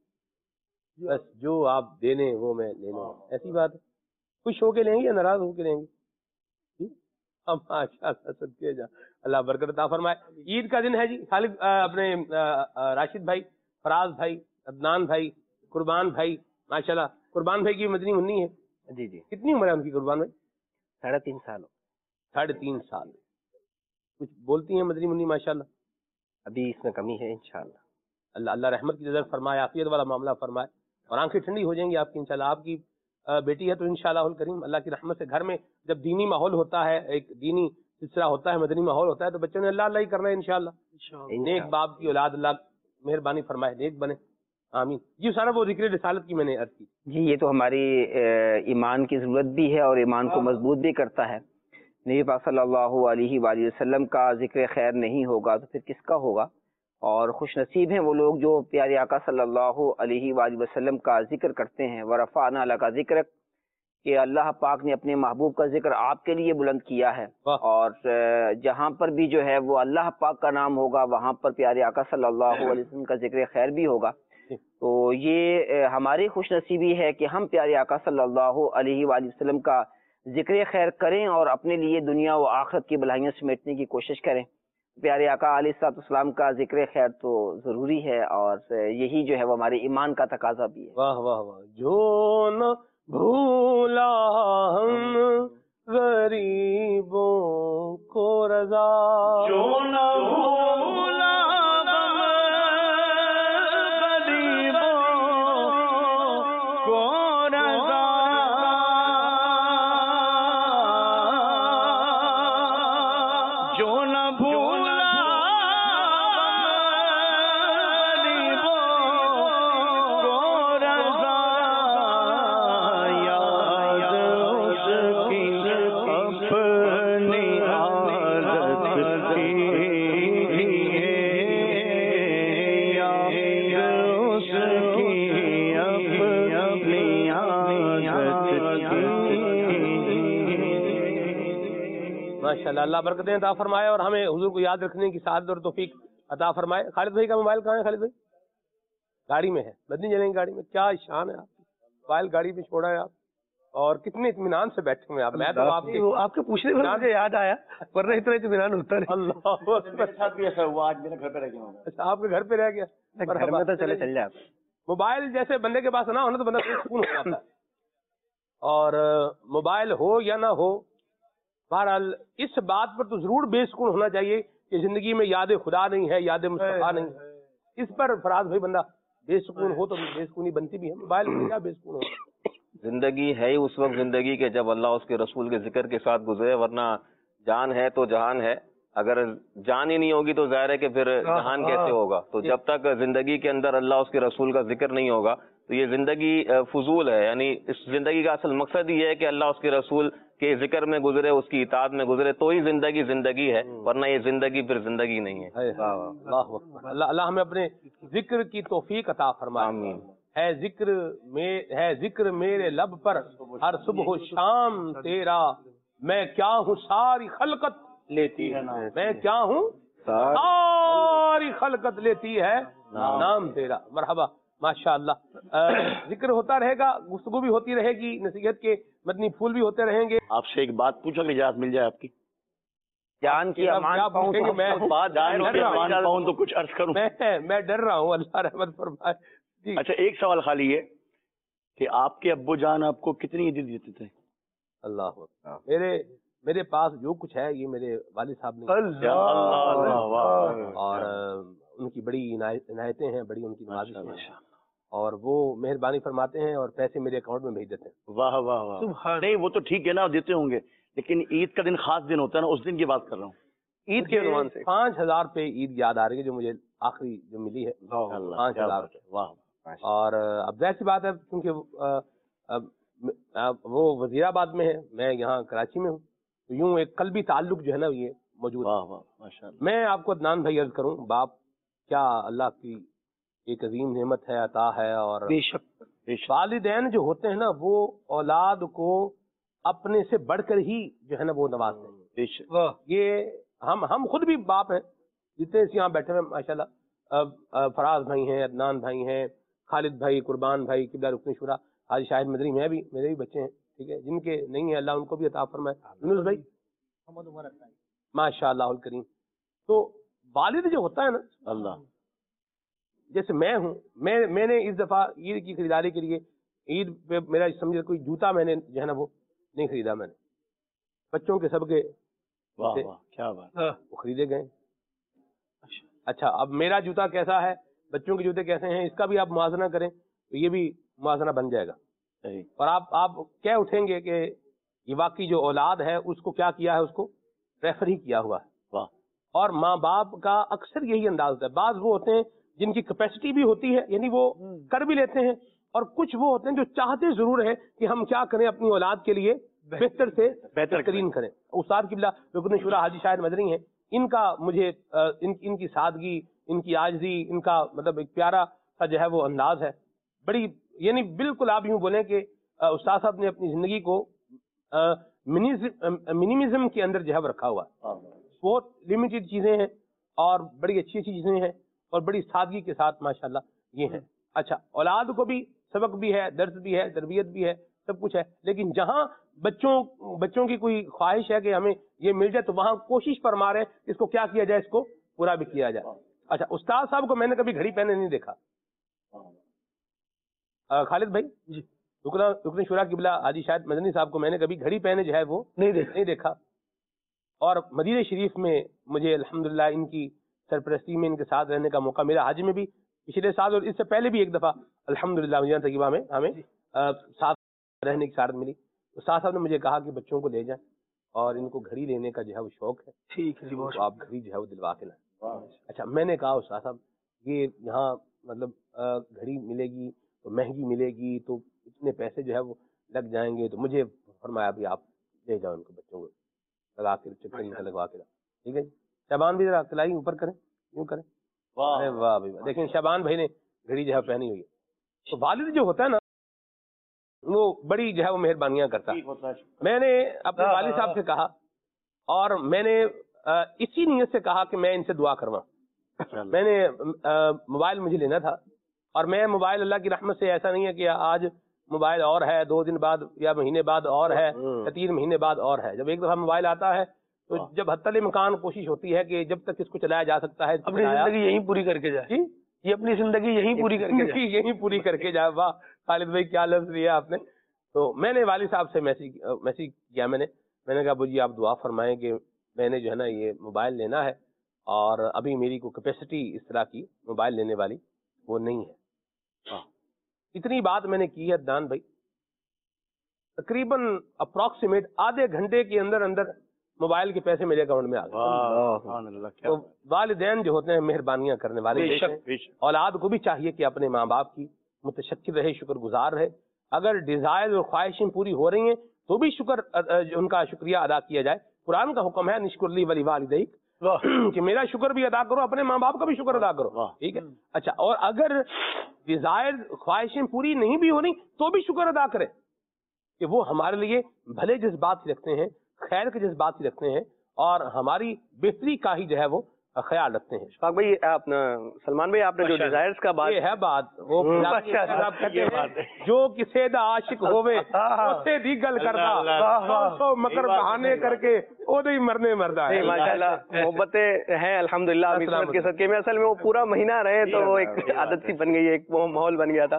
بس جو آپ دے لیں وہ میں لے لوں. ایسی بات ہے. خوش ہو کے لیں گے یا ناراض ہو کے لیں گے؟ ماشاء اللہ صدقے جا اللہ برکت عطا فرمائے. عید کا دن ہے جی. خالد اپنے راشد بھائی، فراز بھائی، عدنان بھائی، قربان بھائی، ماشاء اللہ قربان بھائی کی مدنی منی ہے. جی جی. کتنی عمر ہے ان کی قربان بھائی؟ ساڑھے تین سال. ساڑھے تین سال. کچھ بولتی ہیں مدنی منی ماشاء اللہ؟ ابھی اس میں کمی ہے انشاءاللہ. اللہ اللہ رحمت کی نظر فرمائے، عافیت والا معاملہ فرمائے اور آنکھیں ٹھنڈی ہو جائیں گی آپ کی انشاءاللہ. آپ کی بیٹی ہے تو انشاءاللہ الکریم اللہ کی رحمت سے گھر میں جب دینی ماحول ہوتا ہے، ایک دینی سلسلہ ہوتا ہے، مدنی ماحول ہوتا ہے، تو بچوں نے اللہ اللہ ہی کرنا ہے انشاءاللہ. نیک باپ کی اولاد اللہ مہربانی فرمائے، نیک بنے. آمین. جی سارا وہ ذکر رسالت کی میں نے عرض کی. جی یہ تو ہماری ایمان کی ضرورت بھی ہے اور ایمان کو مضبوط بھی کرتا ہے. نبی پاک صلی اللہ علیہ وآلہ وسلم کا ذکر خیر نہیں ہوگا تو پھر کس کا ہوگا؟ اور خوش نصیب ہیں وہ لوگ جو پیارے آقا صلی اللہ علیہ وآلہ وسلم کا ذکر کرتے ہیں. ورفعنا لک ذکرک، کہ اللہ پاک نے اپنے محبوب کا ذکر آپ کے لیے بلند کیا ہے. اور جہاں پر بھی جو ہے وہ اللہ پاک کا نام ہوگا وہاں پر پیارے آقا صلی اللہ علیہ وسلم کا ذکر خیر بھی ہوگا. تو یہ ہماری خوش نصیبی ہے کہ ہم پیارے آقا صلی اللہ علیہ وآلہ وسلم کا ذکر خیر کریں اور اپنے لیے دنیا و آخرت کی بھلائیاں سمیٹنے کی کوشش کریں. پیارے آقا علیہ الصلوۃ والسلام کا ذکر خیر تو ضروری ہے اور یہی جو ہے وہ ہمارے ایمان کا تقاضا بھی ہے. واہ واہ واہ. جو نہ بھولا ہم غریبوں کو رضا، جو نہ بھولا ہم غریبوں کو رضا، جو نہ بھولا ماشاءاللہ. اللہ برکتیں عطا فرمائے اور ہمیں حضور کو یاد رکھنے کی سعادت اور توفیق عطا فرمائے. خالد بھائی کا موبائل کہاں ہے؟ خالد بھائی گاڑی میں ہے. مدنی چلیں گے گاڑی میں. کیا شان ہے آپ کی. موبائل گاڑی میں چھوڑا ہے آپ اور کتنے اطمینان سے بیٹھے ہوئے آپ. میں تو آپ کے آپ کے پوچھنے میں مجھے یاد آیا ورنہ اتنا اطمینان ہوتا نہیں. اللہ میرے ساتھ بھی ایسا ہوا. آج میرے گھر پہ رہ گیا. اچھا آپ کے گھر پہ رہ گیا. گھر میں تو چلے چل جائے. موبائل جیسے بندے کے پاس نہ ہونا تو بندہ سکون ہو جاتا ہے. اور موبائل ہو یا نہ ہو، بہرحال اس بات پر تو ضرور بے سکون ہونا چاہیے کہ زندگی میں یاد خدا نہیں ہے، یاد مصطفیٰ نہیں ہے. اس پر فراز بھائی بندہ بے سکون ہو تو بے سکونی بنتی بھی ہے. موبائل میں کیا بے سکون ہو. زندگی ہے ہی اس وقت زندگی کے جب اللہ اس کے رسول کے ذکر کے ساتھ گزرے، ورنہ جان ہے تو جہان ہے. اگر جان ہی نہیں ہوگی تو ظاہر ہے کہ پھر جہان کیسے ہوگا. تو جب تک زندگی کے اندر اللہ اس کے رسول کا ذکر نہیں ہوگا تو یہ زندگی فضول ہے. یعنی اس زندگی کا اصل مقصد یہ ہے کہ اللہ اس کے رسول کے ذکر میں گزرے، اس کی اطاعت میں گزرے، تو ہی زندگی زندگی ہے، ورنہ یہ زندگی پھر زندگی نہیں ہے. اللہ اللہ ہمیں اپنے ذکر کی توفیق عطا فرمائے. آمین. ہے ذکر میں ہے ذکر میرے لب پر ہر صبح و شام تیرا، میں کیا ہوں ساری خلقت لیتی ہے نام، میں کیا ہوں ساری خلقت لیتی ہے نام تیرا. مرحبا ماشاء اللہ. ذکر ہوتا رہے گا، گفتگو بھی ہوتی رہے گی، نصیحت کے مدنی پھول بھی ہوتے رہیں گے. آپ سے ایک بات پوچھو کہ اجازت مل جائے آپ کی؟ جان کی امان پاؤں تو میں پاؤں تو کچھ عرض کروں. میں ڈر رہا ہوں. اللہ رحمت فرمائے. اچھا ایک سوال خالی ہے کہ آپ کے ابو جان آپ کو کتنی عیدی دیتے تھے؟ اللہ اکبر. میرے میرے پاس جو کچھ ہے یہ میرے والد صاحب نے, اور ان کی بڑی عنایتیں ہیں, بڑی ان کی نوازشیں ہیں, اور وہ مہربانی فرماتے ہیں اور پیسے میرے اکاؤنٹ میں بھیج دیتے ہیں. واہ واہ واہ. نہیں وہ تو ٹھیک ہے نا, دیتے ہوں گے, لیکن عید کا دن خاص دن ہوتا ہے نا, اس دن کی بات کر رہا ہوں. عید کے عنوان سے پانچ ہزار پہ عید یاد آ رہی ہے جو مجھے آخری جو ملی ہے, پانچ ہزار. واہ. اور اب ظاہر سی بات ہے کیونکہ وہ وزیر آباد میں ہے, میں یہاں کراچی میں ہوں, تو یوں ایک قلبی تعلق جو ہے نا یہ موجود ہے. میں آپ کو عدنان بھائی عرض کروں, باپ کیا اللہ کی ایک عظیم نعمت ہے, عطا ہے, اور بے شک والدین جو ہوتے ہیں نا وہ اولاد کو اپنے سے بڑھ کر ہی جو ہے نا وہ نوازتے ہیں. بے شک. یہ ہم ہم خود بھی باپ ہیں, جتنے یہاں بیٹھے ہیں ماشاءاللہ, فراز بھائی ہیں, عدنان بھائی ہیں, خالد بھائی, قربان بھائی, قبلہ رکن شورا, حاجی شاہد مدنی, میں بھی, میرے بھی بچے ہیں, ٹھیک ہے, جن کے نہیں ہیں اللہ ان کو بھی عطا فرمائے. یونس بھائی ماشاء اللہ الکریم. تو والد جو ہوتا ہے نا, اللہ جیسے میں ہوں, میں میں نے اس دفعہ عید کی خریداری کے لیے, عید پہ میرا سمجھے کوئی جوتا میں نے جو ہے نا وہ نہیں خریدا, میں نے بچوں کے سب کے کیا بات, وہ خریدے گئے. اچھا اب میرا جوتا کیسا ہے, بچوں کے جوتے کیسے ہیں, اس کا بھی آپ موازنہ کریں تو یہ بھی موازنہ بن جائے گا. اور آپ آپ کیا اٹھیں گے کہ یہ واقعی جو اولاد ہے اس کو کیا کیا ہے, اس کو ریفر ہی کیا ہوا ہے. اور ماں باپ کا اکثر یہی انداز ہوتا ہے. بعض وہ ہوتے ہیں جن کی کیپیسٹی بھی ہوتی ہے, یعنی وہ کر بھی لیتے ہیں, اور کچھ وہ ہوتے ہیں جو چاہتے ضرور ہیں کہ ہم کیا کریں اپنی اولاد کے لیے بہتر سے بہترین کریں. استاد قبلہ رکن شورا حاجی شاہد مدنی ہیں, ان کا مجھے ان, ان کی سادگی, ان کی عاجزی, ان کا مطلب ایک پیارا سا جو ہے وہ انداز ہے, بڑی یعنی بالکل آپ یوں بولیں کہ استاد صاحب نے اپنی زندگی کو منیمزم کے اندر جو ہے وہ رکھا ہوا ہے. بہت لمیٹڈ چیزیں ہیں اور بڑی اچھی اچھی چیزیں ہیں اور بڑی سادگی کے ساتھ ماشاءاللہ یہ ہیں. اچھا اولاد کو بھی سبق بھی ہے, درس بھی ہے, تربیت بھی ہے, سب کچھ ہے, لیکن جہاں بچوں بچوں کی کوئی خواہش ہے کہ ہمیں یہ مل جائے تو وہاں کوشش پر مارے اس کو کیا کیا جائے, اس کو پورا بھی کیا جائے. اچھا استاد صاحب کو میں نے کبھی گھڑی پہنے نہیں دیکھا. خالد بھائی جی, رکن رکن شورا قبلہ حاجی شاہد مدنی صاحب کو میں نے کبھی گھڑی پہنے جو ہے وہ نہیں دیکھا نہیں دیکھا اور مدینہ شریف میں مجھے الحمدللہ ان کی سرپرستی میں ان کے ساتھ رہنے کا موقع ملا. حج میں بھی پچھلے سال اور اس سے پہلے بھی ایک دفعہ الحمدللہ مدینہ طیبہ میں ہمیں ساتھ رہنے کی سعادت ملی. استاد صاحب نے مجھے کہا کہ بچوں کو لے جائیں اور ان کو گھڑی لینے کا جو ہے وہ شوق ہے, ٹھیک ہے تو آپ گھڑی جو ہے وہ دلوا کے لائیں. اچھا میں نے کہا استاد صاحب یہ یہاں مطلب گھڑی ملے گی تو مہنگی ملے گی تو اتنے پیسے جو ہے وہ لگ جائیں گے, تو مجھے فرمایا بھی آپ لے جاؤ ان کو, بچوں کو لگا کے چکر لگوا کے, ٹھیک ہے. شبان بھی ذرا کلائی اوپر کریں, یوں کریں. ارے واہ بھائی, دیکھیں شبان بھائی نے گھڑی جو ہے پہنی ہوئی ہے. تو والد جو ہوتا ہے نا وہ بڑی جو ہے وہ مہربانیاں کرتا ہے. میں نے اپنے والد صاحب سے کہا اور میں نے اسی نیت سے کہا کہ میں ان سے دعا کرواؤں. میں نے موبائل مجھے لینا تھا اور میں موبائل اللہ کی رحمت سے ایسا نہیں ہے کہ آج موبائل اور ہے, دو دن بعد یا مہینے بعد اور ہے, یا تین مہینے بعد اور ہے. جب ایک دفعہ موبائل آتا ہے تو جب حتی الامکان کوشش ہوتی ہے کہ جب تک اس کو چلایا جا سکتا ہے اپنی زندگی یہیں پوری کر کے جائے, یہ اپنی زندگی یہیں پوری کر کے جائے, یہیں پوری کر کے جائے. واہ خالد بھائی کیا لفظ لیا آپ نے. تو میں نے والد صاحب سے میسیج میسیج کیا, میں نے میں نے کہا ابو جی آپ دعا فرمائیں کہ میں نے جو ہے نا یہ موبائل لینا ہے اور ابھی میری کو کیپیسٹی اس طرح کی موبائل لینے والی وہ نہیں ہے. اتنی بات میں نے کی ہے عدنان بھائی, تقریباً اپروکسیمیٹ آدھے گھنٹے کے اندر اندر موبائل کے پیسے میرے اکاؤنٹ میں آ گئے. تو والدین جو ہوتے ہیں مہربانیاں کرنے والے, اولاد کو بھی چاہیے کہ اپنے ماں باپ کی متشکر رہے, شکر گزار رہے. اگر ڈیزائر اور خواہشیں پوری ہو رہی ہیں تو بھی شکر ان کا شکریہ ادا کیا جائے. قرآن کا حکم ہے نشکر لی ولی والدیک, کہ میرا شکر بھی ادا کرو, اپنے ماں باپ کا بھی شکر ادا کرو, ٹھیک ہے. اچھا اور اگر ڈیزائر خواہشیں پوری نہیں بھی ہو رہی تو بھی شکر ادا کرے کہ وہ ہمارے لیے بھلے جذبات ہی رکھتے ہیں, خیر کے جذبات ہی رکھتے ہیں اور ہماری بہتری کا ہی جو ہے وہ خیال رکھتے ہیں. شفاق بھائی اپنا سلمان بھائی آپ نے جو ڈیزائرز کا بات یہ ہے بات وہ جو کسے دا عاشق ہوئے اسے دی گل کرتا سو مکر بہانے کر کے او دی مرنے مردا ہے. ماشاءاللہ محبتیں ہیں الحمدللہ عصمت کے صدقے میں. اصل میں وہ پورا مہینہ رہے تو وہ ایک عادت سی بن گئی ہے, ایک وہ ماحول بن گیا تھا.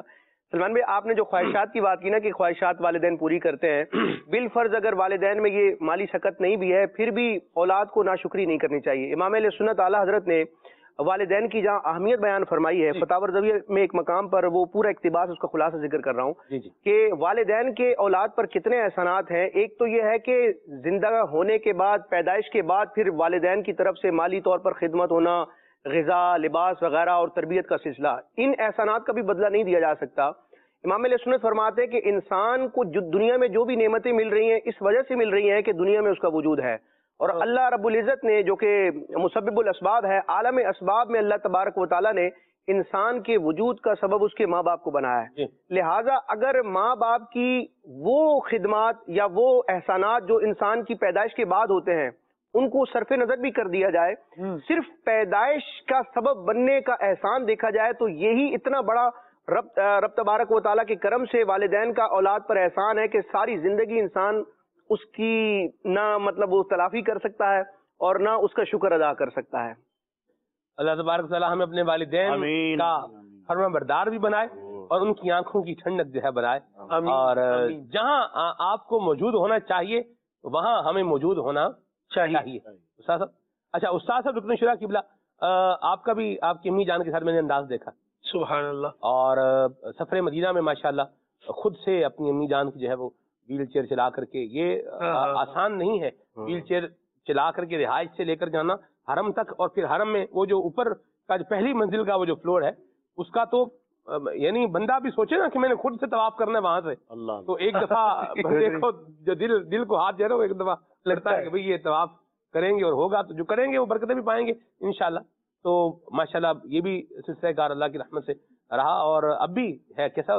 سلمان بھائی آپ نے جو خواہشات کی بات کی نا کہ خواہشات والدین پوری کرتے ہیں، بالفرض اگر والدین میں یہ مالی شکت نہیں بھی ہے پھر بھی اولاد کو ناشکری نہیں کرنی چاہیے. امام اہل سنت اعلیٰ حضرت نے والدین کی جہاں اہمیت بیان فرمائی ہے، فتاوی رضویہ میں ایک مقام پر وہ پورا اقتباس اس کا خلاصہ ذکر کر رہا ہوں کہ والدین کے اولاد پر کتنے احسانات ہیں. ایک تو یہ ہے کہ زندہ ہونے کے بعد، پیدائش کے بعد پھر والدین کی طرف سے مالی طور پر خدمت ہونا، غذا، لباس وغیرہ اور تربیت کا سلسلہ، ان احسانات کا بھی بدلہ نہیں دیا جا سکتا. امام علیہ سنت فرماتے ہیں کہ انسان کو جو دنیا میں جو بھی نعمتیں مل رہی ہیں اس وجہ سے مل رہی ہیں کہ دنیا میں اس کا وجود ہے، اور اللہ رب العزت نے جو کہ مسبب الاسباب ہے، عالم اسباب میں اللہ تبارک و تعالیٰ نے انسان کے وجود کا سبب اس کے ماں باپ کو بنایا ہے. لہٰذا اگر ماں باپ کی وہ خدمات یا وہ احسانات جو انسان کی پیدائش کے بعد ہوتے ہیں ان کو صرف نظر بھی کر دیا جائے، صرف پیدائش کا سبب بننے کا احسان دیکھا جائے، تو یہی اتنا بڑا رب رب تبارک و تعالیٰ کے کرم سے والدین کا اولاد پر احسان ہے کہ ساری زندگی انسان اس کی نہ مطلب وہ تلافی کر سکتا ہے اور نہ اس کا شکر ادا کر سکتا ہے. اللہ تبارک و تعالیٰ ہمیں اپنے والدین کا فرما بردار بھی بنائے اور ان کی آنکھوں کی ٹھنڈک جو ہے بنائے، اور جہاں آپ کو موجود ہونا چاہیے وہاں ہمیں موجود ہونا چاہیے. استاد صاحب، اچھا استاد صاحب رکن شورا قبلہ، آپ کا بھی آپ کی امی جان کے ساتھ میں نے انداز دیکھا، سبحان اللہ، اور سفر مدینہ میں ماشاءاللہ خود سے اپنی امی جان کی جو ہے وہ ویل چیئر چلا کر کے، یہ آسان نہیں ہے ویل چیئر چلا کر کے رہائش سے لے کر جانا حرم تک، اور پھر حرم میں وہ جو اوپر کا جو پہلی منزل کا وہ جو فلور ہے اس کا تو یعنی بندہ بھی سوچے نا کہ میں نے خود سے طواف کرنا ہے وہاں سے، تو ایک دفعہ بندے کو جو دل دل کو ہاتھ جو ہے نا وہ ایک دفعہ لگتا ہے کہ بھئی یہ طواف کریں گے اور ہوگا تو جو کریں گے وہ برکتیں بھی پائیں گے انشاءاللہ. تو ماشاءاللہ یہ بھی سلسلہ کار اللہ کی رحمت سے رہا اور اب بھی ہے. کیسا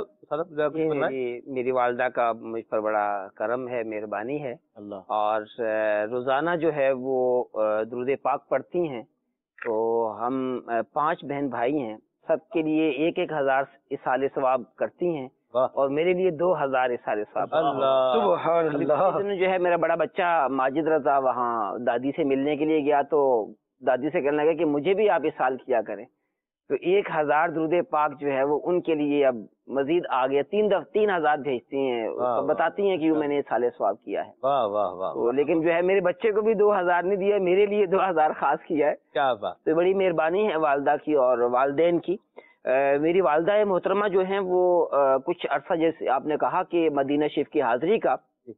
میری میری والدہ کا مجھ پر بڑا کرم ہے، مہربانی ہے، اور روزانہ جو ہے وہ درود پاک پڑھتی ہیں. تو ہم پانچ بہن بھائی ہیں، سب کے لیے ایک ایک ہزار اصال ثواب کرتی ہیں اور میرے لیے دو ہزار اصال ثواب. سبحان اللہ. جو ہے میرا بڑا بچہ ماجد رضا وہاں دادی سے ملنے کے لیے گیا تو دادی سے کہنے لگا کہ مجھے بھی آپ اصال کیا کریں، تو ایک ہزار درود پاک جو ہے وہ ان کے لیے اب مزید آ گیا. تین دف تین ہزار بھیجتی ہیں، بتاتی ہیں کہ میں نے اصال ثواب کیا ہے. واہ واہ واہ. لیکن جو ہے میرے بچے کو بھی دو ہزار نہیں دیا، میرے لیے دو ہزار خاص کیا ہے. کیا بات. تو بڑی مہربانی ہے والدہ کی اور والدین کی. میری والدہ محترمہ جو ہیں وہ کچھ عرصہ جیسے آپ نے کہا کہ مدینہ شریف کی حاضری کا،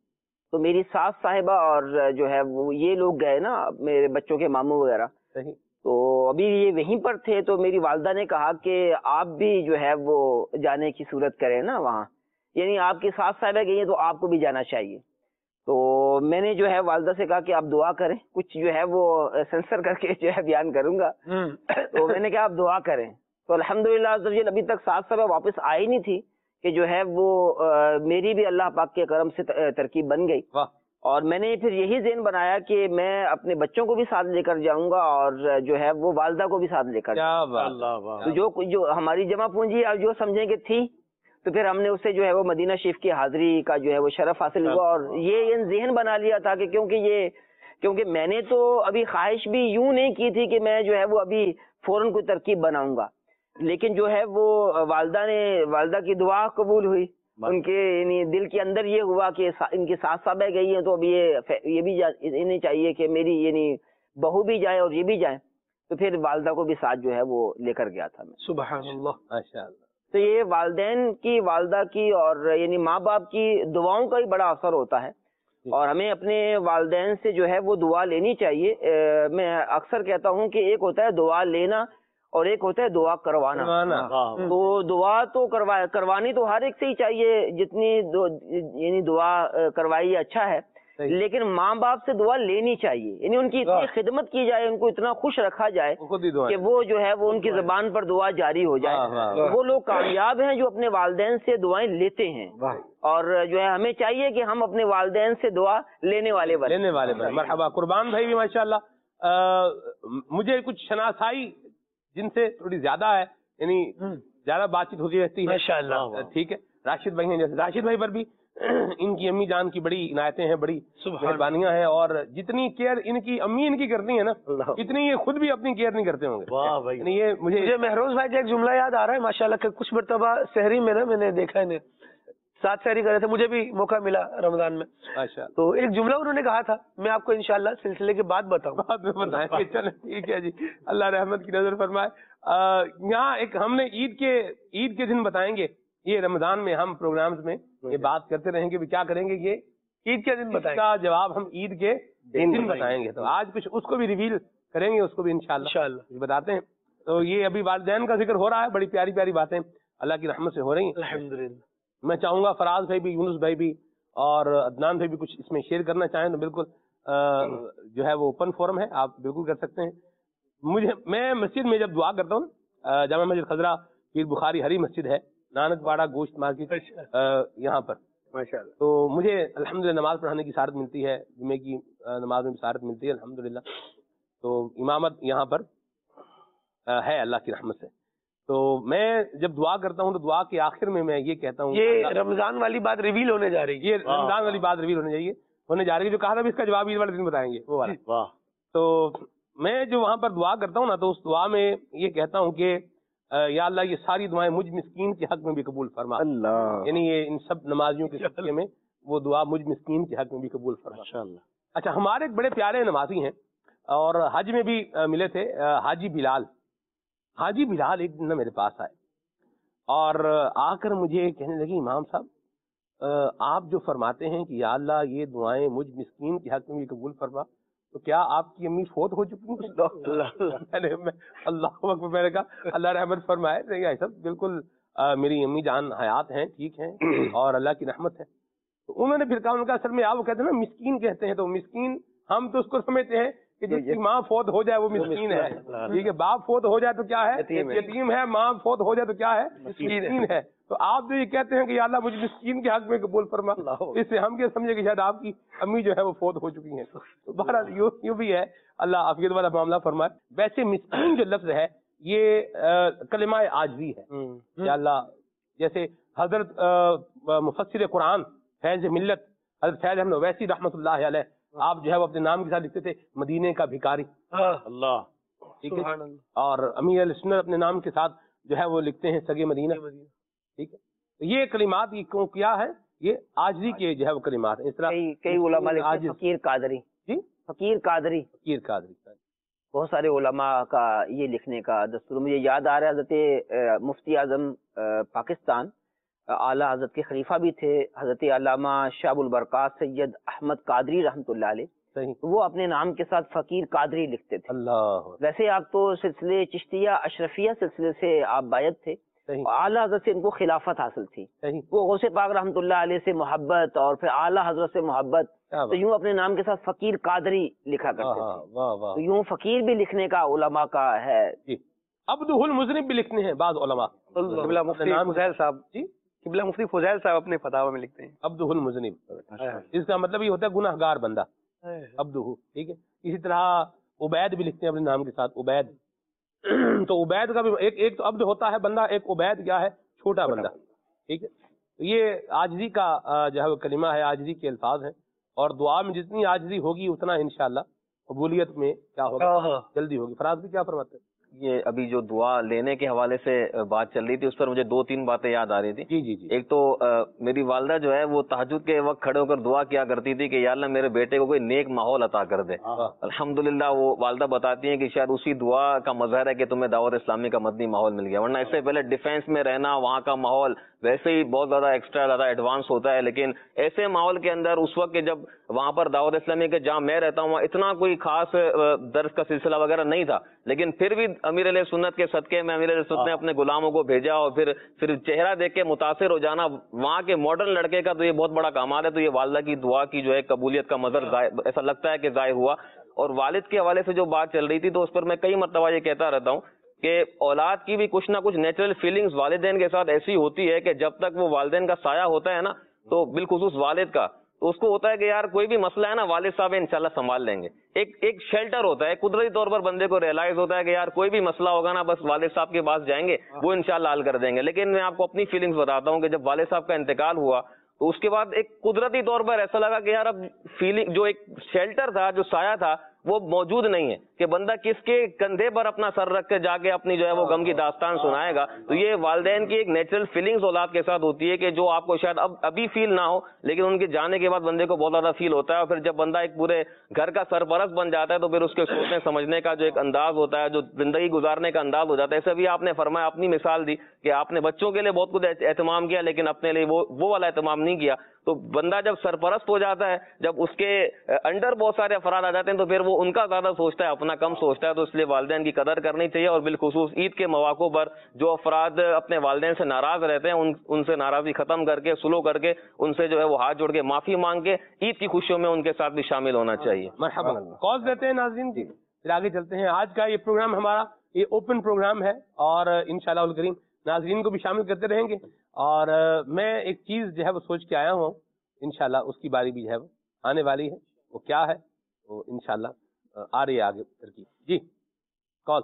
تو میری ساس صاحبہ اور جو ہے وہ یہ لوگ گئے نا میرے بچوں کے ماموں وغیرہ، تو ابھی یہ وہیں پر تھے. تو میری والدہ نے کہا کہ آپ بھی جو ہے وہ جانے کی صورت کریں نا وہاں، یعنی آپ کی ساس صاحبہ گئی ہیں تو آپ کو بھی جانا چاہیے. تو میں نے جو ہے والدہ سے کہا کہ آپ دعا کریں، کچھ جو ہے وہ سینسر کر کے جو ہے بیان کروں گا. تو میں نے کہا آپ دعا کریں. تو الحمدللہ ابھی تک ساس صاحبہ واپس آئی نہیں تھی کہ جو ہے وہ میری بھی اللہ پاک کے کرم سے ترکیب بن گئی. اور میں نے پھر یہی ذہن بنایا کہ میں اپنے بچوں کو بھی ساتھ لے کر جاؤں گا اور جو ہے وہ والدہ کو بھی ساتھ لے کر جاؤں گا. تو جو جو ہماری جمع پونجی آپ جو سمجھیں کہ تھی، تو پھر ہم نے اسے جو ہے وہ مدینہ شریف کی حاضری کا جو ہے وہ شرف حاصل ہوا. اور یہ ذہن بنا لیا تھا کہ کیونکہ یہ کیونکہ میں نے تو ابھی خواہش بھی یوں نہیں کی تھی کہ میں جو ہے وہ ابھی فوراً کوئی ترکیب بناؤں گا، لیکن جو ہے وہ والدہ نے والدہ کی دعا قبول ہوئی. ان کے یعنی دل کے اندر یہ ہوا کہ ان کی ساس صاحبہ گئی ہیں تو اب یہ یہ بھی انہیں چاہیے کہ میری یعنی بہو بھی جائے اور یہ بھی جائے. تو پھر والدہ کو بھی ساتھ جو ہے وہ لے کر گیا تھا میں. سبحان اللہ، ماشاءاللہ. تو یہ والدین کی، والدہ کی اور یعنی ماں باپ کی دعاؤں کا ہی بڑا اثر ہوتا ہے، اور ہمیں اپنے والدین سے جو ہے وہ دعا لینی چاہیے. میں اکثر کہتا ہوں کہ ایک ہوتا ہے دعا لینا اور ایک ہوتا ہے دعا کروانا. تو دعا تو کروانی تو ہر ایک سے ہی چاہیے، جتنی یعنی دعا کروائی اچھا ہے، لیکن ماں باپ سے دعا لینی چاہیے. یعنی ان کی اتنی خدمت کی جائے، ان کو اتنا خوش رکھا جائے کہ وہ جو ہے وہ ان کی زبان پر دعا جاری ہو جائے. وہ لوگ کامیاب ہیں جو اپنے والدین سے دعائیں لیتے ہیں، اور جو ہے ہمیں چاہیے کہ ہم اپنے والدین سے دعا لینے والے بنیں. لینے والے بنیں. مرحبا. قربان بھائی بھی ماشاءاللہ مجھے کچھ شناسائی جن سے تھوڑی زیادہ ہے، یعنی زیادہ بات چیت ہوتی رہتی ہے. ماشاءاللہ. ٹھیک ہے. راشد بھائی ہیں، جیسے راشد بھائی پر بھی इनकी अम्मी जान की बड़ी इनायतें हैं, बड़ी मेहरबानियां हैं, और जितनी केयर इनकी अम्मी इनकी करती है ना, इतनी ये खुद भी अपनी केयर नहीं करते होंगे। वाह भाई, ये मुझे मुझे महरोज भाई का एक जुमला याद आ रहा है माशाल्लाह कि कुछ मरतबा शहरी में ना मैंने देखा है, साथ शहरी कर रहे थे, मुझे भी मौका मिला रमजान में। अच्छा, तो एक जुमला उन्होंने कहा था, मैं आपको इंशाल्लाह सिलसिले के बाद बताऊंगा। बाद में बताएंगे, चलो ठीक है जी, अल्लाह रहमत की नजर फरमाए। यहाँ एक हमने ईद के ईद के दिन बताएंगे, ये रमजान में हम प्रोग्राम्स में ये बात करते रहेंगे भी क्या करेंगे, ये ईद के दिन बताएंगे, का जवाब हम ईद के दिन बताएंगे। तो आज कुछ उसको भी रिवील करेंगे, उसको भी इंशाल्लाह इंशाल्लाह बताते हैं। तो ये अभी वालिदैन का जिक्र हो रहा है, बड़ी प्यारी प्यारी बातें अल्लाह की रहमत से हो रही हैं अल्हम्दुलिल्लाह। मैं चाहूंगा फराज भाई भी, यूनुस भाई भी और अदनान भाई भी कुछ इसमें शेयर करना चाहें तो बिल्कुल आ, जो है वो ओपन फोरम है, आप बिल्कुल कर सकते हैं। मुझे मैं मस्जिद में जब दुआ करता हूँ, जामा मस्जिद खजरा पीर बुखारी हरी मस्जिद है, नानकवाड़ा गोश्त मार्केट यहाँ पर माशाल्लाह, तो मुझे अल्हम्दुलिल्लाह नमाज पढ़ाने की सआदत मिलती है, जुमे की नमाज में भी सआदत मिलती है अल्हम्दुलिल्लाह। तो इमामत यहाँ पर है अल्लाह की रहमत से। तो मैं जब दुआ करता हूँ तो दुआ के आखिर में मैं ये कहता हूँ, ये रमजान वाली बात रिवील होने जा रही है, ये रमजान वाली बात रिवील होने जाइए होने जा रही है, जो कहा था इसका जवाब ईद वाले दिन बताएंगे वो वाला। वाह। तो मैं जो वहां पर दुआ करता हूँ ना, तो उस दुआ में ये कहता हूँ कि या अल्लाह ये सारी दुआएं मुझ मिस्कीन के हक में भी कबूल फरमा, अल्लाह, यानी ये इन सब नमाजियों के सिलसिले में वो दुआ मुझ मिस्कीन के हक में भी कबूल फरमा। माशाअल्लाह। अच्छा, हमारे एक बड़े प्यारे नमाजी हैं और हज में भी मिले थे, हाजी बिलाल। हाजी बिलाल एक दिन ना मेरे पास आए और आकर मुझे कहने लगे, इमाम साहब आप जो फरमाते हैं कि या अल्लाह ये दुआएं मुझ मिस्कीन के हक में भी कबूल फरमा, तो क्या आपकी अम्मी फौत हो चुकी है? मैंने मैं अल्लाह अकबर, मैंने कहा अल्लाह रहमत फरमाए। नहीं ऐसा बिल्कुल, आ, मेरी अम्मी जान हयात हैं, ठीक हैं और अल्लाह की रहमत है। तो उन्होंने फिर कहा, उनका असल में आप वो कहते हैं ना मिस्कीन कहते हैं, तो मिस्कीन हम तो उसको समझते हैं कि जिसकी माँ फौत हो जाए वो मिस्कीन है, ठीक है, बाप फौत हो जाए तो क्या है, यतीम है, माँ फौत हो जाए तो क्या है, मिस्कीन है। तो आप जो ये कहते हैं कि या अल्लाह मुझे मिस्कीन के हक में कबूल फरमा, इससे हम क्या समझे कि शायद आपकी अम्मी जो है वो फौत हो चुकी हैं। तो बहरहाल यूं यूं भी है, अल्लाह आफियत वाला मामला फरमाए। वैसे मिस्कीन जो लफ्ज है ये कलिमा आजजी है, या अल्लाह, जैसे हजरत मुफस्सिर कुरान फैज मिल्लत हजरत फैज अहमद वैसी रहमतुल्लाह अलैह, आप जो है वो अपने नाम के साथ लिखते थे मदीने का भिखारी, अल्लाह, ठीक है, और अमीर अल सुन्नत अपने नाम के साथ जो है वो लिखते हैं सगे मदीना, ठीक है। तो ये कलिमात ये क्यों किया है, ये आजरी के जो है वो कलिमात है। इस तरह कई कई उलमा लिखते हैं फकीर कादरी, जी फकीर कादरी, फकीर कादरी, बहुत सारे उलमा का ये लिखने का दस्तूर। मुझे याद आ रहा है हजरत मुफ्ती आजम पाकिस्तान आला हजरत के खलीफा भी थे, हजरत अल्लामा शाहुल बरकात सैयद अहमद कादरी रहमतुल्लाह अलैह, वो अपने नाम के साथ फकीर कादरी लिखते थे। अल्लाह। वैसे आप तो सिलसिले चिश्तिया अशरफिया सिलसिले से आप बायत थे, आला हजरत से इनको खिलाफत हासिल थी, वो गौसे पाक रहमतुल्लाह अलैह से मोहब्बत और फिर आला हजरत से मोहब्बत, तो यूं अपने नाम के साथ फकीर कादरी लिखा करते थे। वाह वाह। तो यूं फकीर भी लिखने का उलमा का है। अब्दुल मुज़निब भी लिखते हैं बाद उलमा, किबला मुफ्ती फुज़ैल साहब जी, किबला मुफ्ती फुज़ैल साहब अपने फतावा में लिखते हैं अब्दुल मुज़निब। इसका मतलब ये होता है गुनाहगार बंदा, अब्दुल, ठीक है। इसी तरह उबैद भी लिखते हैं अपने नाम के साथ, उबैद। तो उबैद का भी एक एक तो अब्द होता है बंदा, एक उबैद क्या है, छोटा बंदा, ठीक है। तो ये आजजी का जो है कलिमा है, आजजी के अल्फाज हैं, और दुआ में जितनी आजजी होगी उतना इंशाअल्लाह कबूलियत में क्या होगा, जल्दी होगी। फराज भी क्या फरमाते हैं? ये अभी जो दुआ लेने के हवाले से बात चल रही थी, उस पर मुझे दो तीन बातें याद आ रही थी। जी जी जी। एक तो आ, मेरी वालदा जो है वो तहज्जुद के वक्त खड़े होकर दुआ किया करती थी कि या अल्लाह मेरे बेटे को कोई नेक माहौल अता कर दे। अल्हम्दुलिल्लाह वो वालदा बताती हैं कि शायद उसी दुआ का मज़हर है कि तुम्हें दावत इस्लामी का मदनी माहौल मिल गया, वरना इससे पहले डिफेंस में रहना, वहाँ का माहौल वैसे ही बहुत ज्यादा एक्स्ट्रा ज्यादा एडवांस होता है, लेकिन ऐसे माहौल के अंदर उस वक्त जब वहाँ पर दावत इस्लामी के जहाँ मैं रहता हूँ इतना कोई खास दर्स का सिलसिला वगैरह नहीं था, लेकिन फिर भी अमीर अहले सुन्नत के सदके में अमीर अहले सुन्नत ने अपने गुलामों को भेजा और फिर फिर चेहरा देख के मुतासिर हो जाना वहाँ के मॉडर्न लड़के का, तो ये बहुत बड़ा कमाल है। तो ये वालिदा की दुआ की जो है कबूलियत का मजहर ऐसा लगता है कि जाहिर हुआ। और वालिद के हवाले से जो बात चल रही थी तो उस पर मैं कई मरतबा ये कहता रहता हूँ कि औलाद की भी कुछ ना कुछ नेचुरल फीलिंग्स वालिदैन के साथ ऐसी होती है कि जब तक वो वालिदैन का साया होता है ना, तो बिलखुसूस वालिद का, तो उसको होता है कि यार कोई भी मसला है ना वालिद साहब इंशाल्लाह संभाल लेंगे। एक एक शेल्टर होता है, कुदरती तौर पर बंदे को रियलाइज होता है कि यार कोई भी मसला होगा ना बस वालिद साहब के पास जाएंगे, वो इंशाल्लाह हल कर देंगे। लेकिन मैं आपको अपनी फीलिंग्स बताता हूँ कि जब वालिद साहब का इंतकाल हुआ تو اس کے بعد ایک قدرتی طور پر ایسا لگا کہ یار اب فیلنگ جو ایک شیلٹر تھا، جو سایہ تھا، وہ موجود نہیں ہے کہ بندہ کس کے کندھے پر اپنا سر رکھ کے جا کے اپنی جو ہے وہ غم کی داستان سنائے گا. تو یہ والدین کی ایک نیچرل فیلنگز اولاد کے ساتھ ہوتی ہے کہ جو آپ کو شاید اب ابھی فیل نہ ہو، لیکن ان کے جانے کے بعد بندے کو بہت زیادہ فیل ہوتا ہے. اور پھر جب بندہ ایک پورے گھر کا سرپرست بن جاتا ہے تو پھر اس کے سوچنے سمجھنے کا جو ایک انداز ہوتا ہے، جو زندگی گزارنے کا انداز ہو جاتا ہے. ایسے بھی آپ نے فرمایا، اپنی مثال دی کہ آپ نے بچوں کے لیے بہت کچھ اہتمام کیا لیکن اپنے لیے وہ وہ والا اہتمام نہیں کیا. تو بندہ جب سرپرست ہو جاتا ہے، جب اس کے انڈر بہت سارے افراد آ جاتے ہیں تو پھر وہ ان کا زیادہ سوچتا ہے، اپنا کم سوچتا ہے. تو اس لیے والدین کی قدر کرنی چاہیے. اور بالخصوص عید کے مواقع پر جو افراد اپنے والدین سے ناراض رہتے ہیں، ان ان سے ناراضی ختم کر کے، سلو کر کے، ان سے جو ہے وہ ہاتھ جوڑ کے معافی مانگ کے عید کی خوشیوں میں ان کے ساتھ بھی شامل ہونا چاہیے. مرحبا. کال دیتے ہیں ناظرین جی، پھر آگے چلتے ہیں. آج کا یہ پروگرام ہمارا یہ اوپن پروگرام ہے اور انشاءاللہ الکریم ناظرین کو بھی شامل کرتے رہیں گے. اور میں ایک چیز جو ہے وہ سوچ کے آیا ہوں، انشاءاللہ اس کی باری بھی جو ہے وہ آنے والی ہے. وہ کیا ہے وہ انشاءاللہ آ رہی ہے آگے ترکیب. جی کال.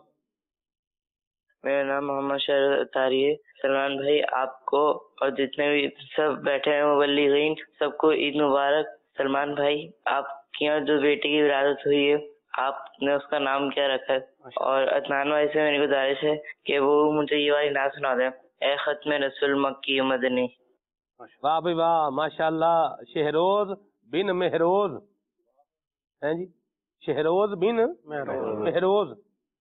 میرا نام محمد شہر اتاری ہے. سلمان بھائی، آپ کو اور جتنے بھی سب بیٹھے ہیں مبلغین سب کو عید مبارک. سلمان بھائی، آپ کی یہاں جو بیٹے کی ولادت ہوئی ہے آپ نے اس کا نام کیا رکھا ہے؟ اور عدنان بھائی سے میری گزارش ہے کہ وہ مجھے یہ والی نعت سنا دیں، اے ختم رسول مکی مدنی. واہ بھائی واہ، ماشاء اللہ. شہروز بن مہروز ہیں جی، شہروز بن مہروز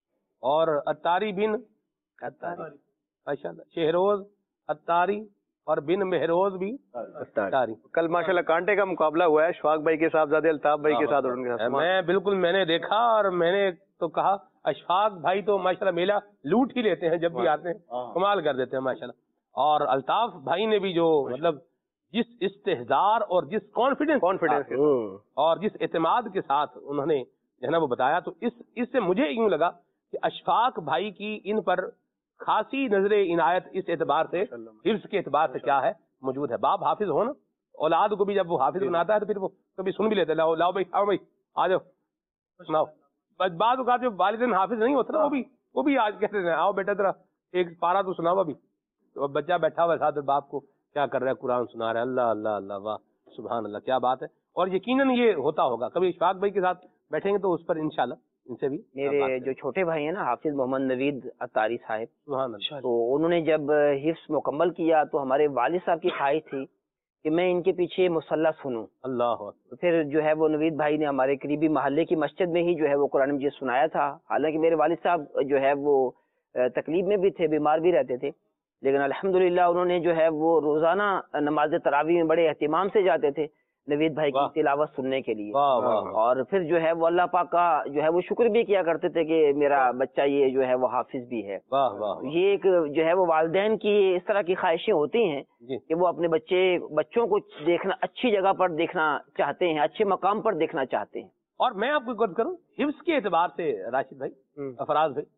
اور اتاری بن اتاری. ماشاء اللہ، شہروز اتاری اور بن مہروز بھی اتاری. کل ماشاءاللہ کانٹے کا مقابلہ ہوا ہے اشفاق بھائی کے صاحبزادے الطاف بھائی کے ساتھ اور ان کے ساتھ. میں بالکل میں نے دیکھا اور میں نے تو کہا اشفاق بھائی تو ماشاءاللہ میلہ لوٹ ہی لیتے ہیں، جب بھی آتے ہیں کمال کر دیتے ہیں ماشاءاللہ. اور الطاف بھائی نے بھی جو مطلب جس استحضار اور جس کانفیڈنس کانفیڈنس اور جس اعتماد کے ساتھ انہوں نے جو ہے نا وہ بتایا، تو اس اس سے مجھے یوں لگا کہ اشفاق بھائی کی ان پر خاصی نظر عنایت اس اعتبار سے، حفظ کے اعتبار سے کیا ہے موجود ہے. باپ حافظ ہو نا، اولاد کو بھی جب وہ حافظ بناتا ہے تو پھر وہ کبھی سن بھی لیتے، لاؤ لاؤ بھائی آؤ بھائی آ جاؤ سناؤ. بعض اوقات جو والدین حافظ نہیں ہوتا نا، وہ بھی وہ بھی آج کہتے ہیں آؤ بیٹا ذرا ایک پارا تو سناؤ ابھی. تو بچہ بیٹھا ہوا ساتھ باپ کو کیا کر رہا ہے، قرآن سنا رہا ہے. اللہ اللہ اللہ، واہ سبحان اللہ، کیا بات ہے. اور یقیناً یہ ہوتا ہوگا. کبھی اشفاق بھائی کے ساتھ بیٹھیں گے تو اس پر انشاءاللہ ان سے بھی. میرے جو چھوٹے بھائی ہیں نا حافظ محمد نوید اتاری صاحب، سبحان اللہ، تو انہوں نے جب حفظ مکمل کیا تو ہمارے والد صاحب کی خواہش تھی کہ میں ان کے پیچھے مصلی سنوں. اللہ. تو پھر جو ہے وہ نوید بھائی نے ہمارے قریبی محلے کی مسجد میں ہی جو ہے وہ قرآن مجید سنایا تھا. حالانکہ میرے والد صاحب جو ہے وہ تکلیف میں بھی تھے، بیمار بھی رہتے تھے، لیکن الحمدللہ انہوں نے جو ہے وہ روزانہ نماز تراویح میں بڑے اہتمام سے جاتے تھے نوید بھائی کی تلاوت سننے کے لیے. اور پھر جو ہے وہ اللہ پاک کا جو ہے وہ شکر بھی کیا کرتے تھے کہ میرا بچہ یہ جو ہے وہ حافظ بھی ہے. یہ ایک جو ہے وہ والدین کی اس طرح کی خواہشیں ہوتی ہیں کہ وہ اپنے بچے بچوں کو دیکھنا اچھی جگہ پر دیکھنا چاہتے ہیں، اچھے مقام پر دیکھنا چاہتے ہیں. اور میں آپ کو بات کروں حفظ کے اعتبار سے راشد بھائی، افراز بھائی،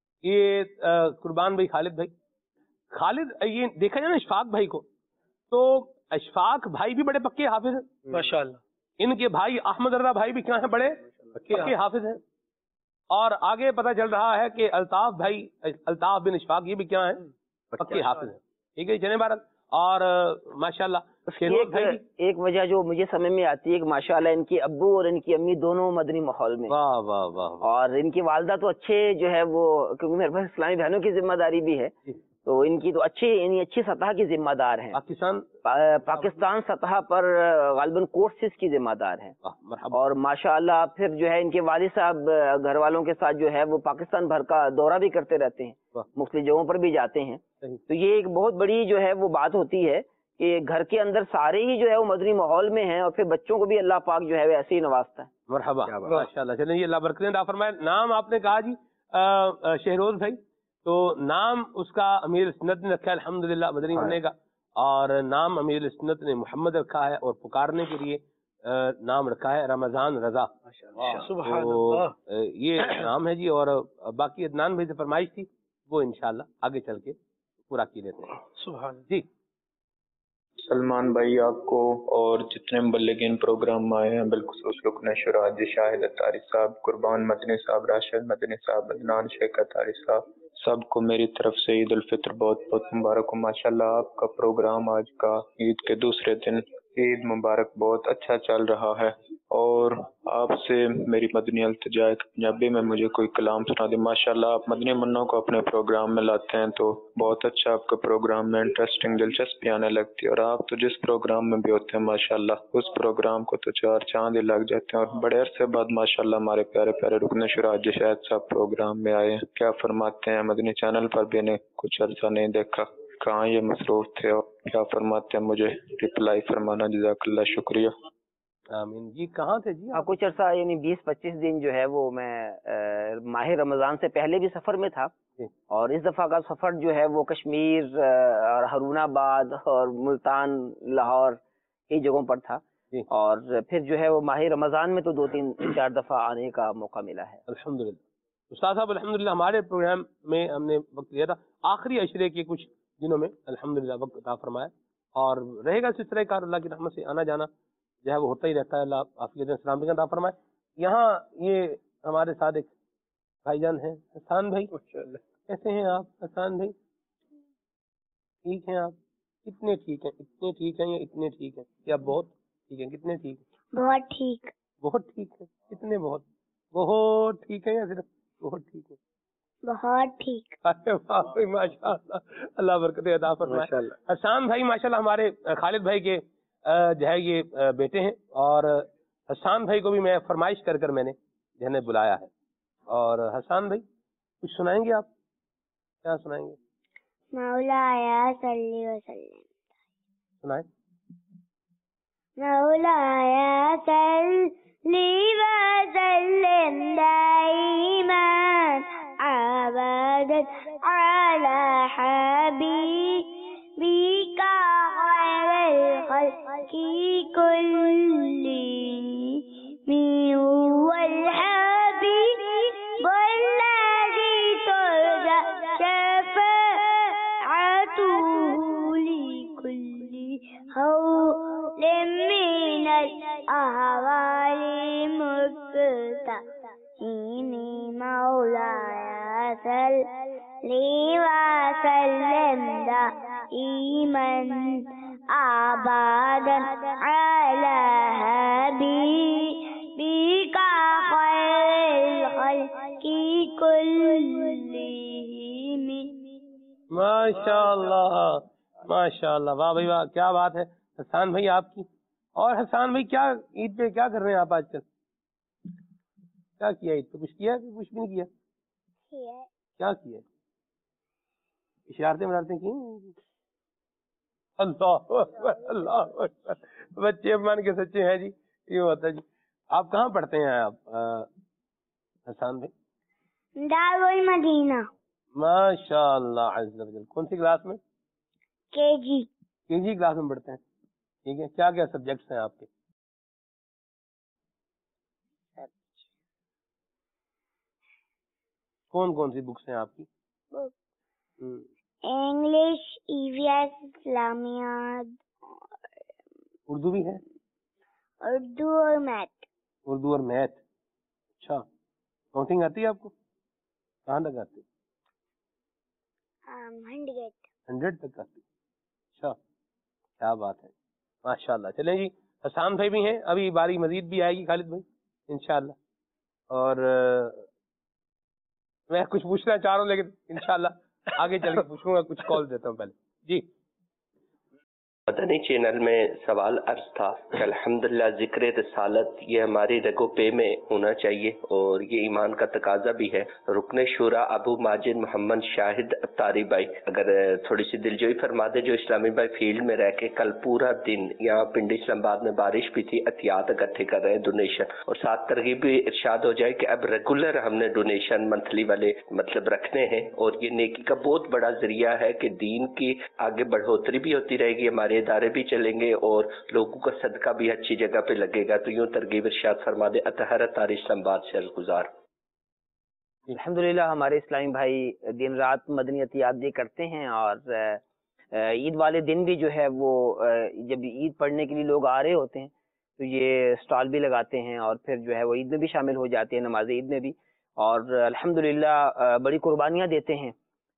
یہ قربان بھائی، خالد بھائی، خالد یہ دیکھا جائے نا اشفاق بھائی کو، تو اشفاق بھائی بھی بڑے پکے حافظ ہیں ماشاءاللہ. ان کے بھائی احمد رضا بھائی بھی کیا ہیں، بڑے پکے حافظ ہیں. اور آگے پتہ چل رہا ہے کہ الطاف بھائی، الطاف بن اشفاق یہ بھی کیا ہیں، پکے حافظ ہیں. ٹھیک ہے جناب بھارت. اور ماشاءاللہ ایک, ایک وجہ جو مجھے سمجھ میں آتی ہے کہ ماشاءاللہ ان کی ابو اور ان کی امی دونوں مدنی ماحول میں، واہ واہ واہ، اور ان کی والدہ تو اچھے جو ہے وہ، کیونکہ میرے پاس اسلامی بہنوں کی ذمہ داری بھی ہے، تو ان کی تو اچھی یعنی اچھی سطح کی ذمہ دار ہیں. پاکستان پاکستان سطح پر غالباً کورسز کی ذمہ دار ہیں. اور ماشاءاللہ پھر جو ہے ان کے والد صاحب گھر والوں کے ساتھ جو ہے وہ پاکستان بھر کا دورہ بھی کرتے رہتے ہیں، مختلف جگہوں پر بھی جاتے ہیں. تو یہ ایک بہت بڑی جو ہے وہ بات ہوتی ہے کہ گھر کے اندر سارے ہی جو ہے وہ مدنی ماحول میں ہیں، اور پھر بچوں کو بھی اللہ پاک جو ہے ایسے ہی نوازتا ہے. مرحبا ماشاءاللہ. چلیں یہ اللہ برکت عطا فرمائے. نام آپ نے کہا جی شہروز بھائی، تو نام اس کا امیر سنت نے رکھا ہے الحمدللہ مدنی ہونے کا، اور نام امیر سنت نے محمد رکھا ہے، اور پکارنے کے لیے نام رکھا ہے رمضان رضا. تو یہ نام ہے جی. اور باقی عدنان بھائی سے فرمائش تھی وہ انشاءاللہ آگے چل کے پورا کی لیتے ہیں. سبحان جی. سلمان بھائی آپ کو اور جتنے مبلغین پروگرام میں آئے ہیں، بالخصوص رکن شورا جی شاہد اتاری صاحب، قربان مدنی صاحب، راشد مدنی صاحب، عدنان شیخ اتاری صاحب، सबको मेरी तरफ से ईद उल फित्र बहुत बहुत मुबारक हो। माशाल्लाह आपका प्रोग्राम आज का ईद के दूसरे दिन ईद मुबारक बहुत अच्छा चल रहा है। और आपसे मेरी मदनी इल्तिजा है कि पंजाबी में मुझे कोई कलाम सुना दे। माशाल्लाह आप मदनी मुन्नों को अपने प्रोग्राम में लाते हैं तो बहुत अच्छा आपके प्रोग्राम में इंटरेस्टिंग दिलचस्पी आने लगती है। और आप तो जिस प्रोग्राम में भी होते हैं माशाल्लाह उस प्रोग्राम को तो चार चांद ही लग जाते हैं। और बड़े अरसे बाद माशाल्लाह हमारे प्यारे प्यारे रुकन शुरा हाजी शाहिद साहब प्रोग्राम में आए हैं। क्या फरमाते हैं? मदनी चैनल पर भी इन्हें कुछ अरसा नहीं देखा, कहाँ ये मसरूफ थे और क्या फरमाते हैं? मुझे रिप्लाई फरमाना। जज़ाकल्लाह, शुक्रिया। आमीन जी। कहाँ थे जी? हाँ, कुछ अर्सा यानी बीस पच्चीस दिन जो है वो मैं माह रमज़ान से पहले भी सफ़र में था, और इस दफ़ा का सफ़र जो है वो कश्मीर और हरूनाबाद और मुल्तान, लाहौर कई जगहों पर था। और फिर जो है वो माह रमज़ान में तो दो तीन चार दफ़ा आने का मौका मिला है। अल्हम्दुलिल्लाह। उस्ताद साहब अल्हम्दुलिल्लाह हमारे प्रोग्राम में हमने वक्त लिया था आखिरी अशरे के कुछ दिनों में, अल्हम्दुलिल्लाह वक्त अता फरमाया, और रहेगा सिलसिला कार अल्लाह की रहमत से आना जाना जो है वो होता ही रहता है। अल्लाह आफियत सलामती अता फरमाए। यहाँ ये हमारे साथ एक भाईजान हैं, हसान भाई। कैसे हैं आप हसान भाई? ठीक हैं आप? कितने ठीक हैं? इतने ठीक हैं या इतने ठीक हैं या बहुत ठीक हैं? कितने ठीक हैं? बहुत ठीक। बहुत ठीक है। कितने? बहुत बहुत ठीक है या सिर्फ बहुत ठीक है? बहुत ठीक। अरे वाह भाई, माशाअल्लाह, अल्लाह बरकत अता फरमाए। हसान भाई माशाअल्लाह हमारे खालिद भाई के जो है ये बेटे हैं, और हसान भाई को भी मैं फरमाइश कर कर मैंने जो है बुलाया है। और हसान भाई कुछ सुनाएंगे आप? क्या सुनाएंगे? मौलाया सल्ली व सल्लिम। सुनाए। मौलाया सल्ली व सल्लिम दाइमन अबदन अला हबीबिका खैरिल खल्क़ि कुल्लिहिम वल हबीब वल्लज़ी तुरजा शफ़ाअतुहु लिकुल्ली हौलिन मिनल अहवालि मुक़्तहिमी मौलाया सल्ली व सल्लिम दाइमन अबदन अला हबीबिका खैरिल खल्क़ि कुल्लिहिम। माशाअल्लाह माशाअल्लाह, वाह भाई वाह, क्या बात है हसान भाई आपकी। और हसान भाई क्या ईद पे क्या कर रहे हैं आप आजकल? क्या किया ईद पे? कुछ किया कि कुछ भी नहीं किया? क्या किया? इशारतें बनाते की? अल्लाह अल्लाह, बच्चे मान के सच्चे हैं जी, ये होता है जी। आप कहाँ पढ़ते हैं आप हसान भाई? दारुल मदीना। माशाअल्लाह अज़्ज़ा वजल। कौन सी क्लास में? केजी। केजी क्लास में पढ़ते हैं, ठीक है। क्या क्या सब्जेक्ट्स हैं आपके? कौन कौन सी बुक्स हैं आपकी? English, EVS, इस्लामियात। उर्दू भी है? उर्दू और मैथ। उर्दू और मैथ, अच्छा। काउंटिंग आती है आपको? कहाँ तक आती है? हंड्रेड। हंड्रेड तक आती है, अच्छा, क्या बात है, माशाल्लाह। चलें जी, हसान भाई भी हैं, अभी बारी मजीद भी आएगी खालिद भाई इंशाल्लाह। और मैं कुछ पूछना चाह रहा हूँ लेकिन इंशाल्लाह आगे चल के पूछूंगा। कुछ कॉल देता हूँ पहले जी। मदनी चैनल में सवाल अर्ज था कि अल्हम्दुलिल्लाह जिक्र रिसालत ये हमारी रगो पे में होना चाहिए और ये ईमान का तकाजा भी है। रुकने शुरा अबू माजिद मोहम्मद शाहिद अत्तारी भाई अगर थोड़ी सी दिलजोई फरमा दे, जो इस्लामी भाई फील्ड में रह के कल पूरा दिन यहाँ पिंडी इस्लामाबाद में बारिश भी थी, एहतियात इकट्ठे कर रहे हैं डोनेशन, और साथ तरगीब भी इरशाद हो जाए कि अब रेगुलर हमने डोनेशन मंथली वाले मतलब रखने हैं, और ये नेकी का बहुत बड़ा जरिया है कि दीन की आगे बढ़ोतरी भी होती रहेगी, हमारे इदारे भी चलेंगे और लोगों का सदका भी अच्छी जगह पे लगेगा। तो यूं तरगीब इरशाद फरमा दे। अतहर तारी इस्लामाबाद से गुजार। अल्हम्दुलिल्लाह हमारे इस्लामी भाई दिन रात मदनी अतियात भी करते हैं, और ईद वाले दिन भी जो है वो जब ईद पढ़ने के लिए लोग आ रहे होते हैं तो ये स्टॉल भी लगाते हैं, और फिर जो है वो ईद में भी शामिल हो जाते हैं, नमाज ईद में भी, और अल्हम्दुलिल्लाह बड़ी कुर्बानियाँ देते हैं।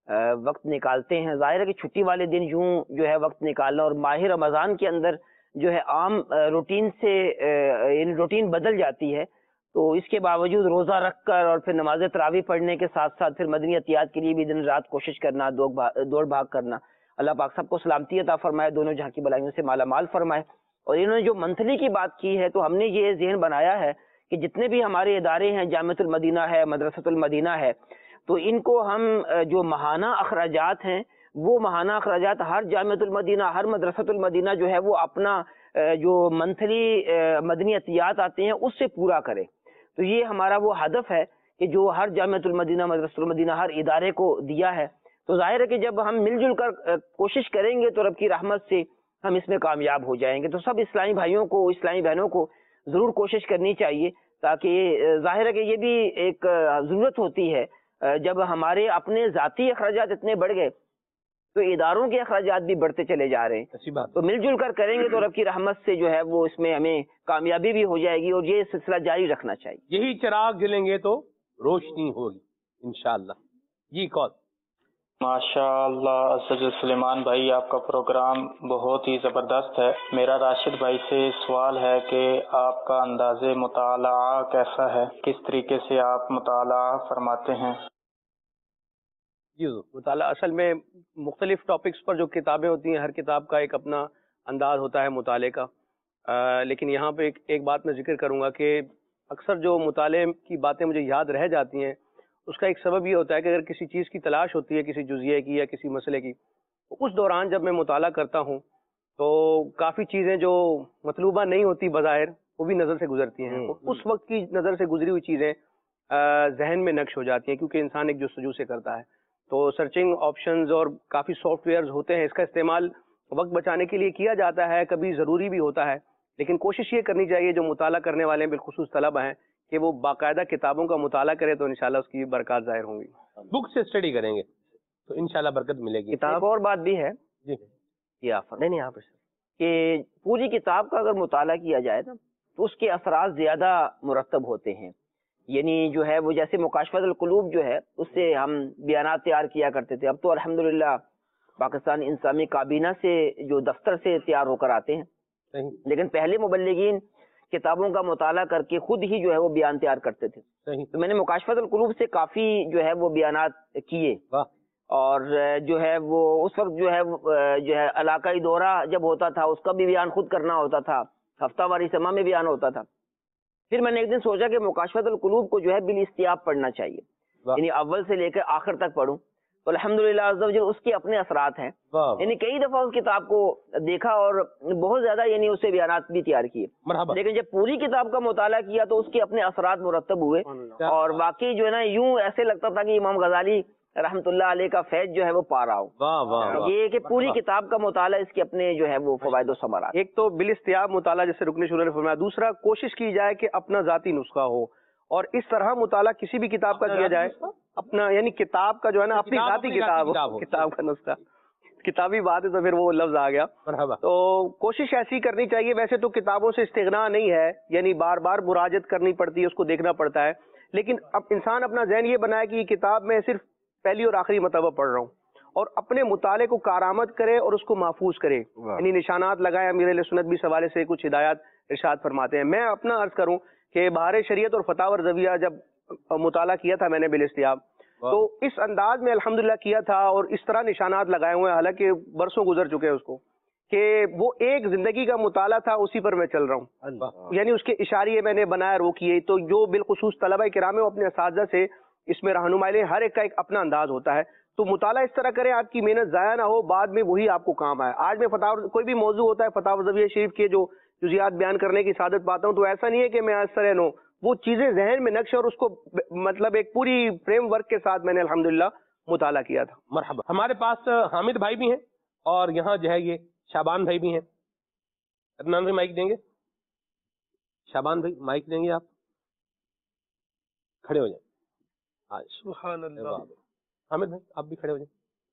وقت نکالتے ہیں. ظاہر ہے کہ چھٹی والے دن یوں جو ہے وقت نکالنا، اور ماہ رمضان کے اندر جو ہے عام روٹین سے ان روٹین بدل جاتی ہے، تو اس کے باوجود روزہ رکھ کر اور پھر نماز تراویح پڑھنے کے ساتھ ساتھ پھر مدنی عطیات کے لیے بھی دن رات کوشش کرنا، دوڑ بھاگ کرنا. اللہ پاک سب کو سلامتی عطا فرمائے، دونوں جہاں کی بلائیوں سے مالا مال فرمائے. اور انہوں نے جو منتھلی کی بات کی ہے، تو ہم نے یہ ذہن بنایا ہے کہ جتنے بھی ہمارے ادارے ہیں، جامعۃ المدینہ ہے، مدرسۃ المدینہ ہے، تو ان کو ہم جو ماہانہ اخراجات ہیں، وہ ماہانہ اخراجات ہر جامعۃ المدینہ، ہر مدرسۃ المدینہ جو ہے وہ اپنا جو منتھلی مدنی عطیات آتے ہیں اس سے پورا کرے. تو یہ ہمارا وہ ہدف ہے کہ جو ہر جامعۃ المدینہ، مدرسۃ المدینہ، ہر ادارے کو دیا ہے. تو ظاہر ہے کہ جب ہم مل جل کر کوشش کریں گے تو رب کی رحمت سے ہم اس میں کامیاب ہو جائیں گے. تو سب اسلامی بھائیوں کو، اسلامی بہنوں کو ضرور کوشش کرنی چاہیے، تاکہ ظاہر ہے کہ یہ بھی ایک ضرورت ہوتی ہے. جب ہمارے اپنے ذاتی اخراجات اتنے بڑھ گئے تو اداروں کے اخراجات بھی بڑھتے چلے جا رہے ہیں. تو مل جل کر کریں گے تو رب کی رحمت سے جو ہے وہ اس میں ہمیں کامیابی بھی ہو جائے گی، اور یہ سلسلہ جاری رکھنا چاہیے. یہی چراغ جلیں گے تو روشنی ہوگی انشاءاللہ. جی کال. ماشاء اللہ اسد سلیمان بھائی، آپ کا پروگرام بہت ہی زبردست ہے. میرا راشد بھائی سے سوال ہے کہ آپ کا انداز مطالعہ کیسا ہے، کس طریقے سے آپ مطالعہ فرماتے ہیں؟ جی مطالعہ اصل میں مختلف ٹاپکس پر جو کتابیں ہوتی ہیں، ہر کتاب کا ایک اپنا انداز ہوتا ہے مطالعے کا. آ, لیکن یہاں پہ ایک ایک بات میں ذکر کروں گا کہ اکثر جو مطالعے کی باتیں مجھے یاد رہ جاتی ہیں، اس کا ایک سبب یہ ہوتا ہے کہ اگر کسی چیز کی تلاش ہوتی ہے، کسی جزیے کی یا کسی مسئلے کی، تو اس دوران جب میں مطالعہ کرتا ہوں تو کافی چیزیں جو مطلوبہ نہیں ہوتی بظاہر، وہ بھی نظر سے گزرتی ہیں. اس وقت کی نظر سے گزری ہوئی چیزیں ذہن میں نقش ہو جاتی ہیں، کیونکہ انسان ایک جستجو سے کرتا ہے. تو سرچنگ آپشنز اور کافی سافٹ ویئرز ہوتے ہیں، اس کا استعمال وقت بچانے کے لیے کیا جاتا ہے، کبھی ضروری بھی ہوتا ہے. لیکن کوشش یہ کرنی چاہیے جو مطالعہ کرنے والے ہیں، بالخصوص طلبہ ہیں، کہ وہ باقاعدہ کتابوں کا مطالعہ کرے تو انشاءاللہ اس کی برکات ظاہر ہوں گی. بک سے اسٹڈی کریں گے تو انشاءاللہ برکت ملے گی. ایک اور بات بھی ہے جی یا نہیں یہاں پر کہ پوری کتاب کا اگر مطالعہ کیا جائے نا تو اس کے اثرات زیادہ مرتب ہوتے ہیں. یعنی جو ہے وہ جیسے مکاشفۃ القلوب جو ہے اس سے ہم بیانات تیار کیا کرتے تھے، اب تو الحمدللہ پاکستان انسانی کابینہ سے جو دفتر سے تیار ہو کر آتے ہیں. لیکن پہلے مبلغین کتابوں کا مطالعہ کر کے خود ہی جو ہے وہ بیان تیار کرتے تھے. تو میں نے مکاشفۃ القلوب سے کافی جو ہے وہ بیانات کیے، اور جو ہے وہ اس وقت جو ہے جو ہے علاقائی دورہ جب ہوتا تھا اس کا بھی بیان خود کرنا ہوتا تھا، ہفتہ واری سما میں بیان ہوتا تھا. پھر میں نے ایک دن سوچا کہ مکاشفۃ القلوب کو جو ہے بالاستیاب پڑھنا چاہیے، یعنی اول سے لے کر آخر تک پڑھوں. تو الحمدللہ عز و جل اس کے اپنے اثرات ہیں. یعنی کئی دفعہ اس کتاب کو دیکھا اور بہت زیادہ یعنی اس سے بیانات بھی تیار کیے، لیکن جب پوری کتاب کا مطالعہ کیا تو اس کے اپنے اثرات مرتب ہوئے. اور واقعی جو ہے نا یوں ایسے لگتا تھا کہ امام غزالی رحمۃ اللہ علیہ کا فیض جو ہے وہ پا رہا ہو. یہ کہ پوری کتاب کا مطالعہ اس کے اپنے جو ہے وہ فوائد و ثمرات. ایک تو بالاستیاب مطالعہ جیسے رکن شورا نے فرمایا، دوسرا کوشش کی جائے کہ اپنا ذاتی نسخہ ہو، اور اس طرح مطالعہ کسی بھی کتاب کا کیا جائے اپنا، یعنی کتاب کا جو ہے نا اپنی ذاتی کتاب ہو، کتاب کا نسخہ. کتابی بات ہے تو پھر وہ لفظ آ گیا. تو کوشش ایسی کرنی چاہیے. ویسے تو کتابوں سے استغنا نہیں ہے، یعنی بار بار مراجعت کرنی پڑتی ہے، اس کو دیکھنا پڑتا ہے. لیکن اب انسان اپنا ذہن یہ بنائے کہ یہ کتاب میں صرف پہلی اور آخری مرتبہ پڑھ رہا ہوں، اور اپنے مطالعے کو کارآمد کرے اور اس کو محفوظ کرے. یعنی نشانات لگائے. امیر اہل سنت بھی اس حوالے سے کچھ ہدایات ارشاد فرماتے ہیں. میں اپنا عرض کروں کہ بہار شریعت اور فتح ورضویہ جب مطالعہ کیا تھا میں نے بالاستیاب، تو اس انداز میں الحمدللہ کیا تھا، اور اس طرح نشانات لگائے ہوئے ہیں، حالانکہ برسوں گزر چکے ہیں اس کو، کہ وہ ایک زندگی کا مطالعہ تھا، اسی پر میں چل رہا ہوں. یعنی اس کے اشاریے میں نے بنائے وہ کیے. تو جو بالخصوص طلبہ کرام ہیں وہ اپنے اساتذہ سے اس میں رہنمائی لیں. ہر ایک کا ایک اپنا انداز ہوتا ہے. تو مطالعہ اس طرح کریں آپ کی محنت ضائع نہ ہو، بعد میں وہی آپ کو کام آئے. آج میں فتح کوئی بھی موضوع ہوتا ہے فتح ورضویہ شریف کے جو جزیات بیان کرنے کی سعادت پاتا ہوں، تو ایسا نہیں ہے کہ میں اس طرح نو وہ چیزیں ذہن میں نقش اور اس کو مطلب ایک پوری فریم ورک کے ساتھ میں نے الحمدللہ مطالعہ کیا تھا. مرحبا. ہمارے پاس حامد بھائی بھی ہیں اور یہاں جو ہے یہ شعبان بھائی بھی ہیں. عدنان بھائی مائک دیں گے؟ شعبان بھائی مائک دیں گے؟ آپ کھڑے ہو جائیں. سبحان اللہ. حامد بھائی آپ بھی کھڑے ہو جائیں.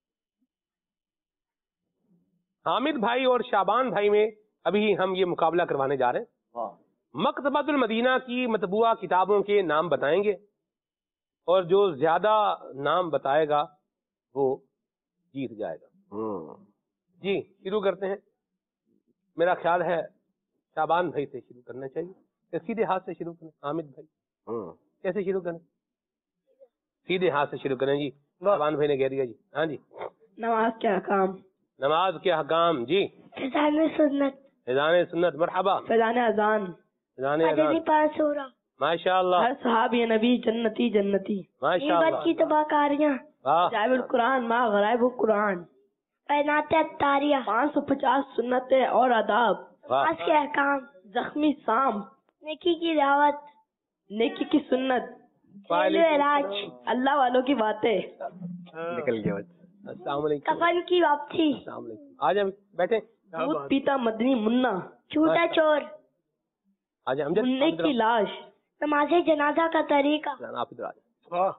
حامد بھائی اور شعبان بھائی میں ابھی ہم یہ مقابلہ کروانے جا رہے ہیں. مکتبۃ المدینہ کی مطبوعہ کتابوں کے نام بتائیں گے، اور جو زیادہ نام بتائے گا وہ جیت جائے گا. جی شروع کرتے ہیں. میرا خیال ہے شابان بھائی سے شروع کرنا چاہیے. سیدھے ہاتھ سے شروع کریں. حامد بھائی کیسے شروع کریں؟ سیدھے ہاتھ سے شروع کریں. جی شابان بھائی نے کہہ دیا. جی ہاں جی. نماز کے احکام. نماز کے احکام. جی فضان سنت. فضان سنت. مرحبا. فضان اذان. فضان اذان. پاس ہو رہا. ماشاء اللہ. ہر صحابی نبی جنتی جنتی. ماشاء اللہ. کی تباہ کاریاں. جائب القرآن ما غرائب القرآن. پینات تاریہ. پانچ سو پچاس سنتیں اور آداب. نماز کے احکام. زخمی سام. نیکی کی دعوت. نیکی کی سنت. گھریلو علاج. اللہ والوں کی باتیں. نکل گیا. السلام علیکم. کفن کی واپسی. السلام علیکم. آ جائیں بیٹھے. دودھ پیتا مدنی منا. جھوٹا چور. آ جائیں. مننے کی لاش. نماز جنازہ کا طریقہ. آپ ادھر آ جائیں.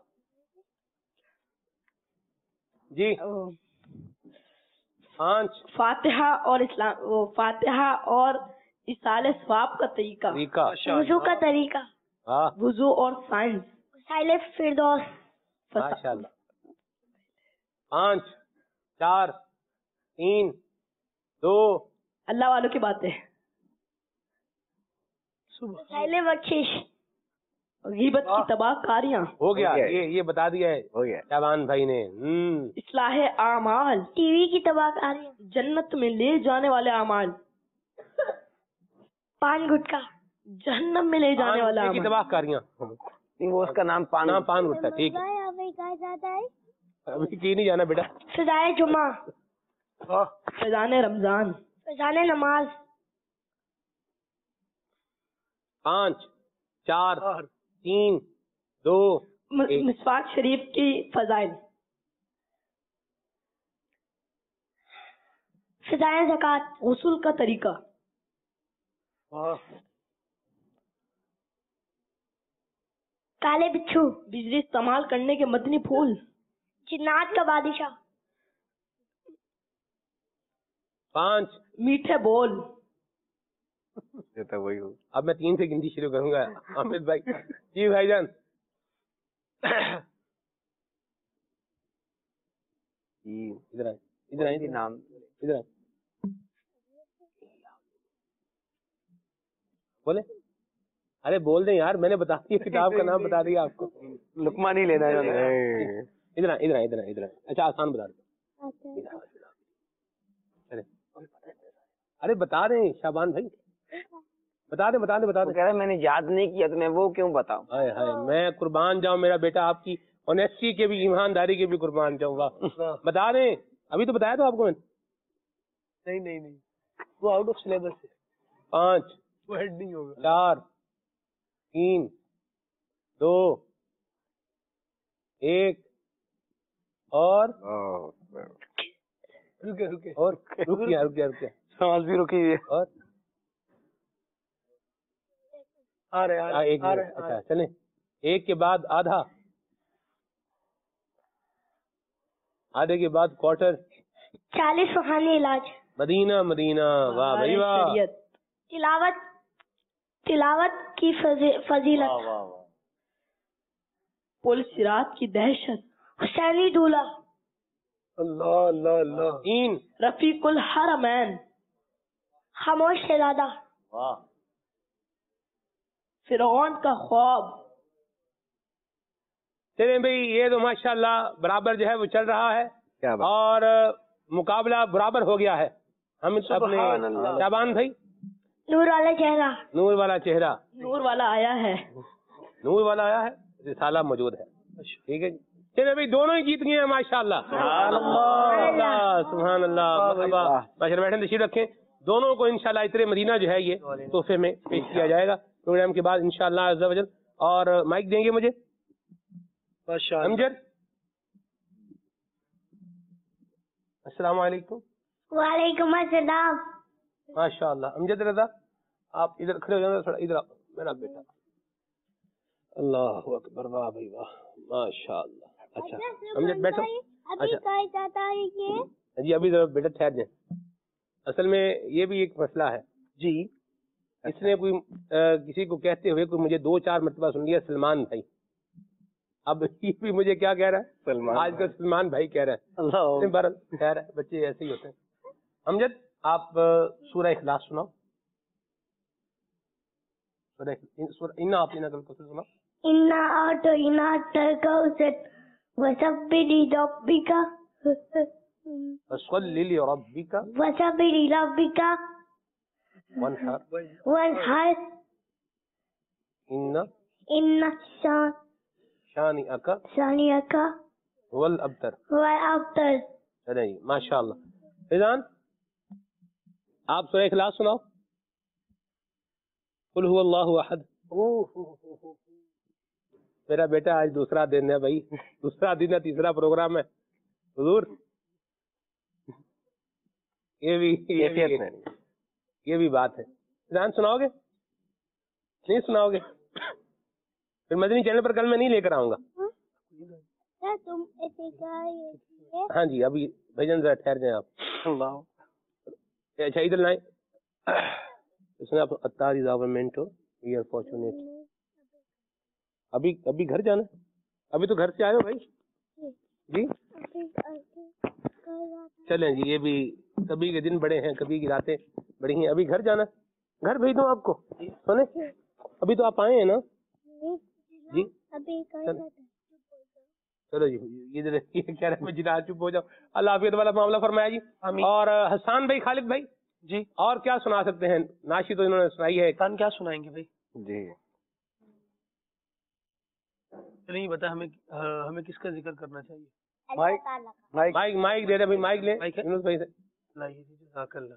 جی پانچ. فاتحہ اور اسلام فاتحہ اور اصال ثواب کا طریقہ. وضو کا طریقہ. وضو اور سائنس. وسائل فردوس. ماشاء اللہ. پانچ چار تین دو. اللہ والوں کی باتیں. وسائل بخشش. غیبت کی تباہ کاریاں. ہو گیا. یہ یہ بتا دیا ہے ہو گیا شابان بھائی نے. اصلاح اعمال. ٹی وی کی تباہ کاریاں. جنت میں لے جانے والے اعمال. پان گٹکا. جہنم میں لے جانے والا کی تباہ کاریاں. وہ اس کا نام پان نام پان گٹکا. ٹھیک ہے. ابھی کی نہیں جانا بیٹا. فضائے جمعہ. فضان رمضان. فضان نماز. پانچ چار تین دو. مسواک شریف کی فضائل. فضائے زکوٰۃ. غسل کا طریقہ. کالے بچھو. بجلی استعمال کرنے کے مدنی پھول. جنات کا بادشاہ. پانچ. میٹھے بول. وہی. اب میں تین سے گنتی شروع کروں گا. حامد بھائی. جی بھائی جان. ادھر آئے ادھر آئے نام ادھر آئے. بولے. ارے بول دیں یار. میں نے بتا دیا کتاب کا نام بتا دیا آپ کو. لقمہ نہیں لینا ہے. ادھر آئے ادھر آئے ادھر آئے ادھر آئے. اچھا آسان بتا دیں. ارے بتا رہے ہیں شابان بھائی. بتا دیں بتا دیں بتا دیں. کہہ رہے میں نے یاد نہیں کیا تو میں وہ کیوں بتاؤں. ہائے ہائے میں قربان جاؤں. میرا بیٹا آپ کی آنیسٹی کے بھی ایمانداری کے بھی قربان جاؤں گا. بتا رہے ہیں. ابھی تو بتایا تو آپ کو میں. نہیں نہیں نہیں وہ آؤٹ آف سلیبس ہے. پانچ. وہ ہیڈ نہیں ہوگا. چار تین دو ایک. اور رکے رکے اور رکیا رکیا رکیا. سانس بھی رکی ہوئی ہے. اور آ رہے آ ایک رہے. اچھا چلیں. ایک کے بعد آدھا. آدھے کے بعد کوارٹر. چالیس روحانی علاج. مدینہ مدینہ. واہ بھائی واہ. تلاوت. تلاوت کی فضیلت. پل صراط کی دہشت. حسینی دولہ. اللہ اللہ اللہ. تین. رفیق الحرمین. خاموش شہزادہ. واہ. فرعون کا خواب. چلیں بھائی یہ تو ماشاءاللہ برابر جو ہے وہ چل رہا ہے اور مقابلہ برابر ہو گیا ہے. ہم اپنے شابان بھائی. نور والا چہرہ. نور والا چہرہ. نور والا آیا ہے. نور والا آیا ہے. رسالہ موجود ہے. ٹھیک ہے جی. چلے بھائی دونوں ہی جیت گئے ہیں ماشاءاللہ. سبحان اللہ سبحان اللہ. ماشاءاللہ بیٹھے تشریف رکھیں. دونوں کو انشاءاللہ عطر مدینہ جو ہے یہ تحفے میں پیش کیا جائے گا پروگرام کے بعد انشاءاللہ عز و جل. اور مائک دیں گے مجھے امجد. السلام علیکم. وعلیکم السلام. ماشاءاللہ. امجد رضا آپ ادھر کھڑے ہو جانا تھوڑا. ادھر آپ میرا بیٹا. اللہ اکبر. واہ بھائی واہ ماشاءاللہ. اچھا امجد بیٹھو. اچھا جی ابھی ذرا بیٹا ٹھہر جائیں. اصل میں یہ بھی ایک مسئلہ ہے جی. اس نے کوئی کسی کو کہتے ہوئے کوئی مجھے دو چار مرتبہ سن لیا سلمان بھائی. اب یہ بھی مجھے کیا کہہ رہا ہے سلمان آج کل سلمان بھائی کہہ رہا ہے اللہ بہرحال خیر ہے بچے ایسے ہی ہوتے ہیں. امجد آپ سورہ اخلاص سناؤ. سورہ انا آپ نے کل کو سناؤ. انا اعطینا الکوثر وصبر لربک فصل لربک وصبر لربک وانحر وانحر ان ان شان شانئک شانئک هو الابتر هو الابتر. چلیں جی ماشاء اللہ. فیضان آپ سورہ اخلاص سناؤ. قل هو اللہ احد. میرا بیٹا آج دوسرا دن ہے بھائی, دوسرا دن ہے, تیسرا پروگرام ہے حضور. یہ بھی یہ بھی بات ہے. فیضان سناؤ گے نہیں سناؤ گے پھر مدنی چینل پر کل میں نہیں لے کر آؤں گا. تم ایسے ہاں جی ابھی بھجن ذرا ٹھہر جائیں آپ. اچھا ادھر لائیں. اس نے اتاری گورنمنٹ وی آر فارچونیٹ. ابھی ابھی گھر جانا, ابھی تو گھر سے آئے ہو بھائی جی. چلیں جی یہ بھی کبھی کے دن بڑے ہیں کبھی کی راتیں بڑی ہیں. ابھی گھر جانا, گھر بھیج دوں آپ کو سونے. ابھی تو آپ آئے ہیں نا جی. چلو جی یہ کہہ رہے ہیں جناب چپ ہو جاؤ. اللہ حافظ والا معاملہ فرمایا جی. اور حسان بھائی خالد بھائی جی اور کیا سنا سکتے ہیں؟ ناشی تو انہوں نے سنائی ہے. کان کیا سنائیں گے بھائی؟ جی نہیں بتا ہمیں ہمیں کس کا ذکر کرنا چاہیے؟ مائک مائک مائک دے دیں بھائی, مائک لیں یونس بھائی سے. جزاک اللہ.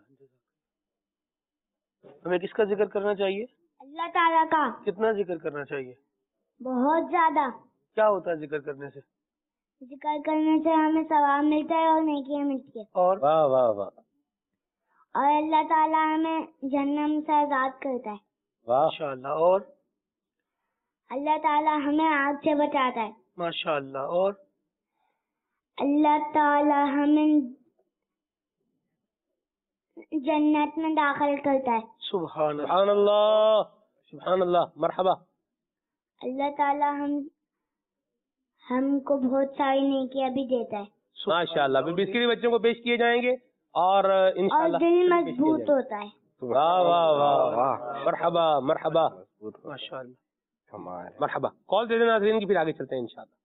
ہمیں کس کا ذکر کرنا چاہیے؟ اللہ تعالیٰ کا. کتنا ذکر کرنا چاہیے؟ بہت زیادہ. کیا ہوتا ہے ذکر کرنے سے؟ ذکر کرنے سے ہمیں ثواب ملتا ہے اور نیکیاں ملتی ہے. اور واہ واہ واہ. اور اللہ تعالیٰ ہمیں جہنم سے آزاد کرتا ہے. ماشاء اللہ. اور اللہ تعالیٰ ہمیں آگ سے بچاتا ہے. ماشاء اللہ. اور اللہ تعالیٰ ہمیں جنت میں داخل کرتا ہے. سبحان اللہ سبحان اللہ. مرحبا. اللہ تعالیٰ ہم ہم کو بہت ساری نیکیاں بھی دیتا ہے. ماشاء اللہ. ابھی بسکری بچوں کو پیش کیے جائیں گے اور انشاءاللہ اور دل مضبوط ہوتا ہے. واہ واہ واہ. مرحبا مرحبا. ماشاء اللہ مرحبا. کال دے دینا ناظرین کی, پھر آگے چلتے ہیں انشاءاللہ.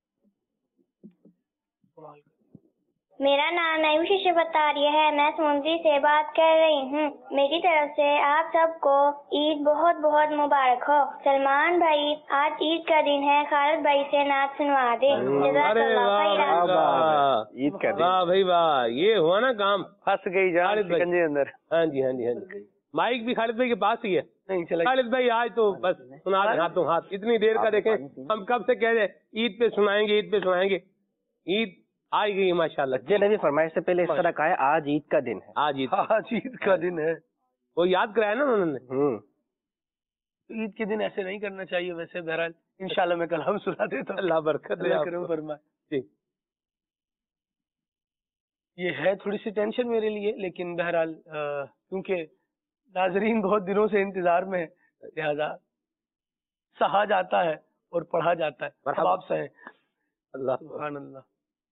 میرا نام نعیم شیشے بطاریہ ہے. میں سمندری سے بات کر رہی ہوں. میری طرف سے آپ سب کو عید بہت بہت مبارک ہو. سلمان بھائی آج عید کا دن ہے, خالد بھائی سے نعت سنوا دے. جزاک اللہ خیرا. عید کا دن. واہ بھائی واہ. یہ ہوا نا کام, پھنس گئی جان سکنجے اندر. ہاں جی ہاں جی ہاں جی. مائک بھی خالد بھائی کے پاس ہی ہے. خالد بھائی آج تو بس سنا دیں ہاتھوں ہاتھ. اتنی دیر کا دیکھیں ہم کب سے کہہ رہے عید پہ سنائیں گے عید پہ سنائیں گے. عید آئی گئی ماشاء اللہ. جی نبی فرمائش سے پہلے اس طرح کہا ہے آج عید کا دن ہے. آج عید آج عید کا دن ہے. وہ یاد کرایا نا انہوں نے. عید کے دن ایسے نہیں کرنا چاہیے. ویسے بہرحال انشاءاللہ میں کل ہم سنا دیتا ہوں. اللہ برکت دے کرم فرمائے. جی یہ ہے تھوڑی سی ٹینشن میرے لیے, لیکن بہرحال کیونکہ ناظرین بہت دنوں سے انتظار میں ہے, لہذا سہا جاتا ہے اور پڑھا جاتا ہے. آپ سے اللہ سبحان اللہ.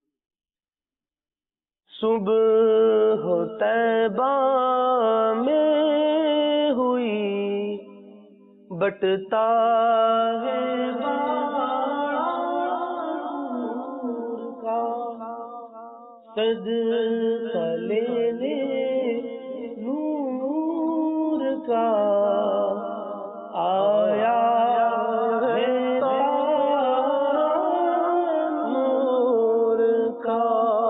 صبح طیبہ میں ہوئی بٹتا ہے صدقہ لینے نور کا آیا ہے نور کا.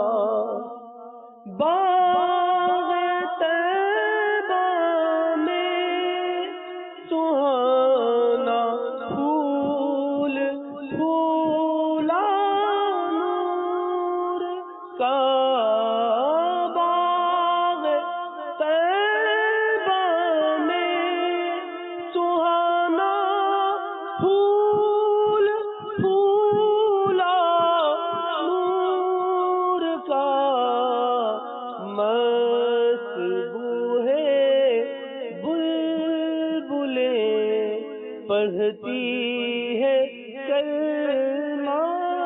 باغ طیبہ میں سہانا پھول پھولا نور کا. باغ طیبہ میں سہانا پھول پھولا نور کا. مصبوح بلبلیں پڑھتی ہے کلمہ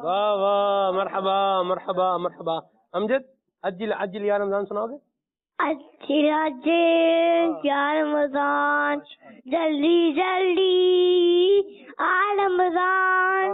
واہ واہ مرحبا مرحبا مرحبا. امجد عجل عجل یا رمضان سناؤ گے؟ عجل عجل یا رمضان جلدی جلدی آ رمضان.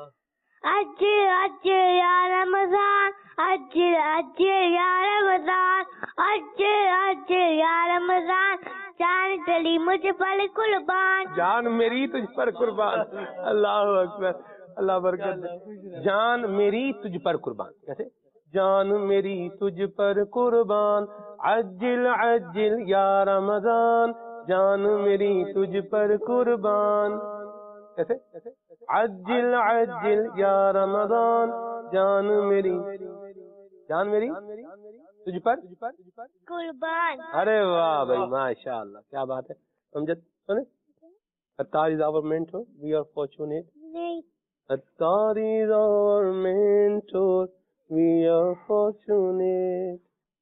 عجل عجل یا رمضان عجل عجل یا رمضان عجل عجل یا رمضان جان چلی مجھ پر قربان. جان میری تجھ پر قربان. اللہ اکبر اللہ برکت دے. جان میری تجھ پر قربان. کیسے؟ جان میری تجھ پر قربان عجل عجل یا رمضان جان میری تجھ پر قربان. کیسے؟ عجل عجل یا رمضان جان میری جان میری تجھ پر قربان. ارے واہ بھائی ماشاء اللہ کیا بات ہے. امجد سنے Attar is our mentor. We are fortunate. نہیں Attar is our mentor. We are fortunate.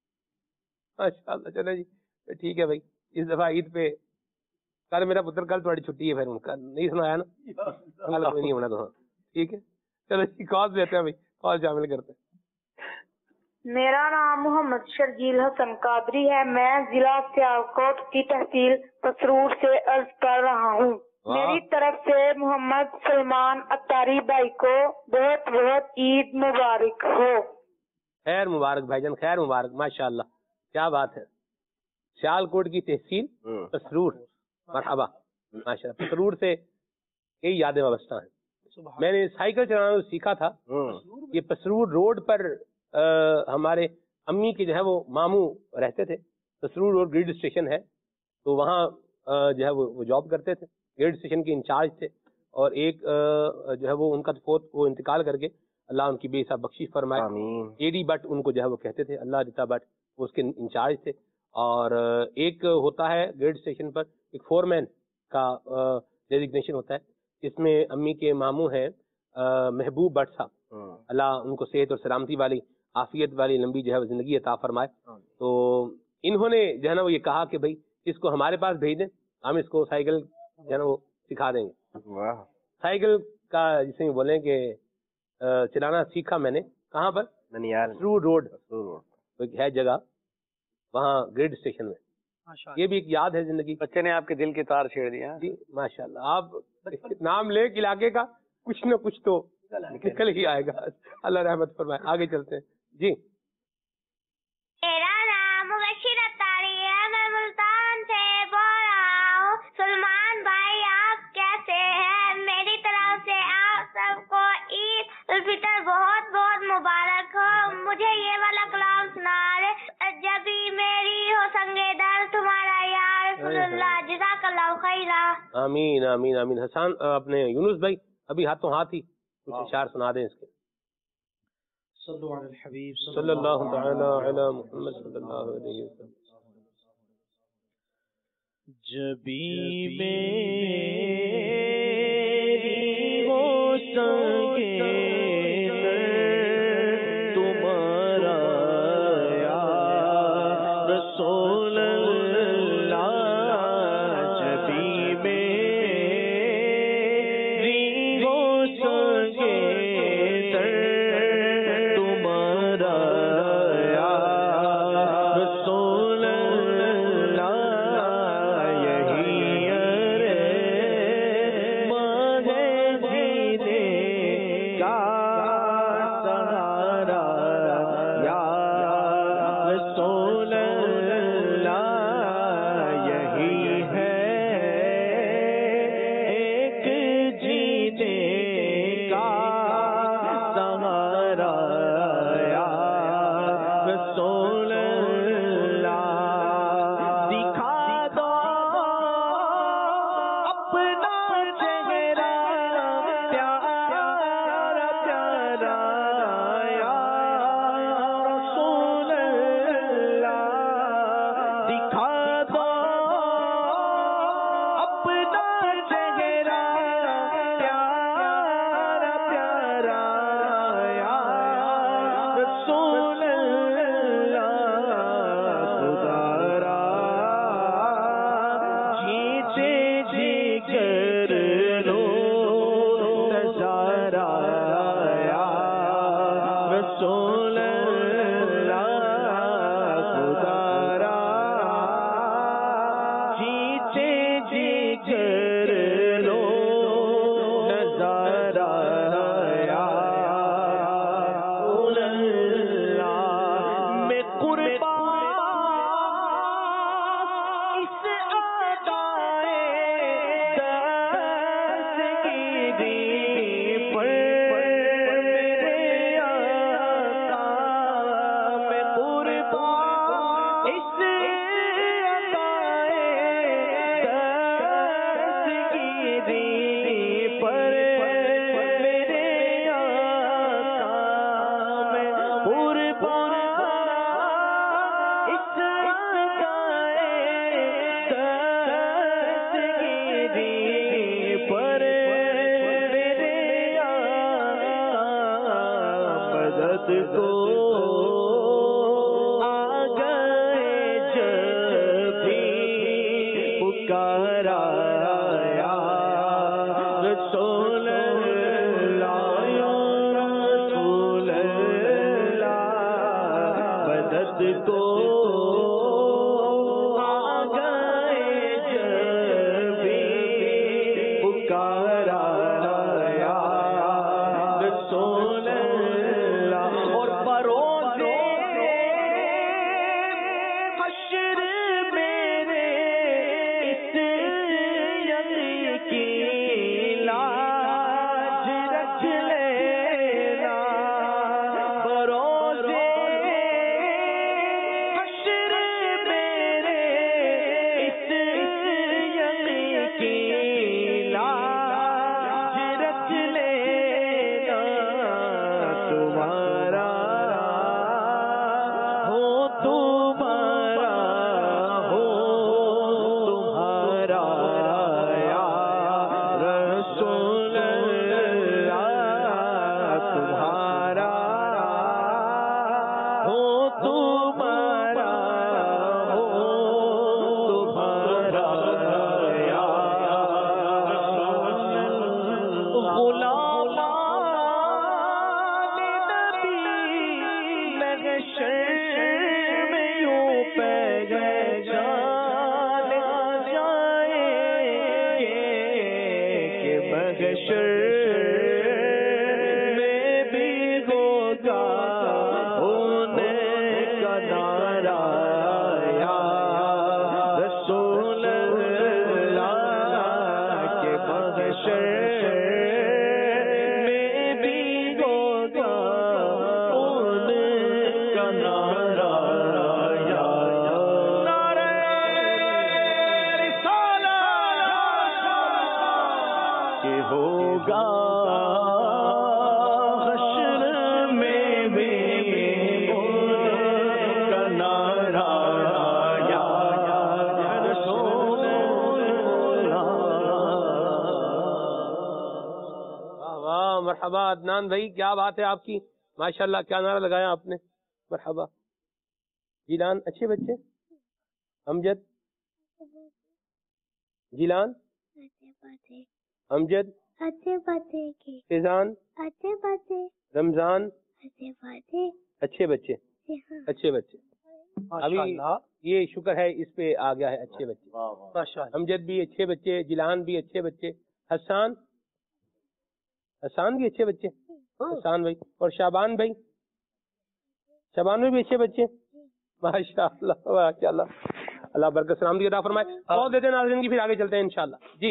ماشاء اللہ. چلو جی ٹھیک ہے بھائی. اس دفعہ عید پہ کل میرا پتر کل تھوڑی چھٹی ہے پھر ان کا نہیں سنایا نا کل کوئی نہیں ہونا تو. ٹھیک ہے چلو جی کال دیتے ہیں بھائی. کال شامل کرتے ہیں. میرا نام محمد شرجیل حسن قادری ہے. میں ضلع سیالکوٹ کی تحصیل پسرور سے عرض کر رہا ہوں. میری طرف سے محمد سلمان اتاری بھائی کو بہت بہت عید مبارک ہو. خیر مبارک بھائی جان خیر مبارک ماشاء اللہ کیا بات ہے. سیالکوٹ کی تحصیل پسرور مرحبا ماشاء اللہ. پسرور سے کئی یادیں وابستہ ہیں. میں نے سائیکل چلانا سیکھا تھا یہ پسرور روڈ پر ہمارے امی کے جو ہے وہ ماموں رہتے تھے. پسرور روڈ گریڈ اسٹیشن ہے تو وہاں جو ہے وہ جاب کرتے تھے. گریڈ اسٹیشن کے انچارج تھے اور ایک جو ہے وہ ان کا فوت وہ انتقال کر کے اللہ ان کی بے حساب بخشش فرمائے. اے ڈی بٹ ان کو جو ہے وہ کہتے تھے. اللہ رتا بٹ وہ اس کے انچارج تھے. اور ایک ہوتا ہے گریڈ اسٹیشن پر ایک فور مین کا ڈیزگنیشن ہوتا ہے. اس میں امی کے ماموں ہیں محبوب بٹ صاحب. اللہ ان کو صحت اور سلامتی والی عافیت والی لمبی جو ہے وہ زندگی عطا فرمائے. تو انہوں نے جو ہے نا وہ یہ کہا کہ بھائی اس کو ہمارے پاس بھیج دیں ہم اس کو سائیکل جو ہے نا وہ سکھا دیں گے. سائیکل کا جسے بولیں کہ چلانا سیکھا میں نے کہاں پر ننیال روڈ ایک ہے جگہ وہاں گریڈ اسٹیشن میں. یہ بھی ایک یاد ہے زندگی. بچے نے آپ کے دل کے تار چھیڑ دیا. جی ماشاء اللہ. آپ نام لے کے علاقے کا کچھ نہ کچھ تو نکل ہی آئے گا. اللہ رحمت فرمائے. آگے چلتے ہیں جی. میرا نام مبشر اتاری ہے. میں ملتان سے بول رہا ہوں. سلمان بھائی آپ کیسے ہیں؟ میری طرف سے آپ سب کو عید الفطر بہت بہت مبارک ہو. مجھے یہ والا کلام سنا رہے جبھی میری ہو سنگے در تمہارا یا رسول اللہ جزاک اللہ خیرا. آمین آمین آمین. حسان اپنے یونس بھائی ابھی ہاتھوں ہاتھ ہی کچھ اشعار سنا دیں اس کے. صلو علی الحبیب صلی اللہ تعالی علی محمد صلی اللہ علیہ وسلم. جبھی میری ہو سنگے تمہارا یا رسول اللہ جبھی میری ہو سنگے تمہارا یا رسول اللہ یہی ارے مرحبا عدنان بھائی، کیا بات ہے آپ کی، ماشاءاللہ کیا نعرہ لگایا آپ نے، مرحبا. جیلان اچھے بچے، امجد جیلان امجد فیضان رمضان اچھے بچے اچھے بچے. ابھی یہ شکر ہے اس پہ آ گیا ہے اچھے بچے. امجد بھی اچھے بچے، جیلان بھی اچھے بچے، حسان حسان بھی اچھے بچے، حسان بھائی اور شابان بھائی، شابان میں بھی اچھے بچے، ماشاء اللہ ماشاء اللہ. اللہ برکت سلامتی عطا فرمائے. اور دیتے ناظرین کی، پھر آگے چلتے ہیں انشاءاللہ. جی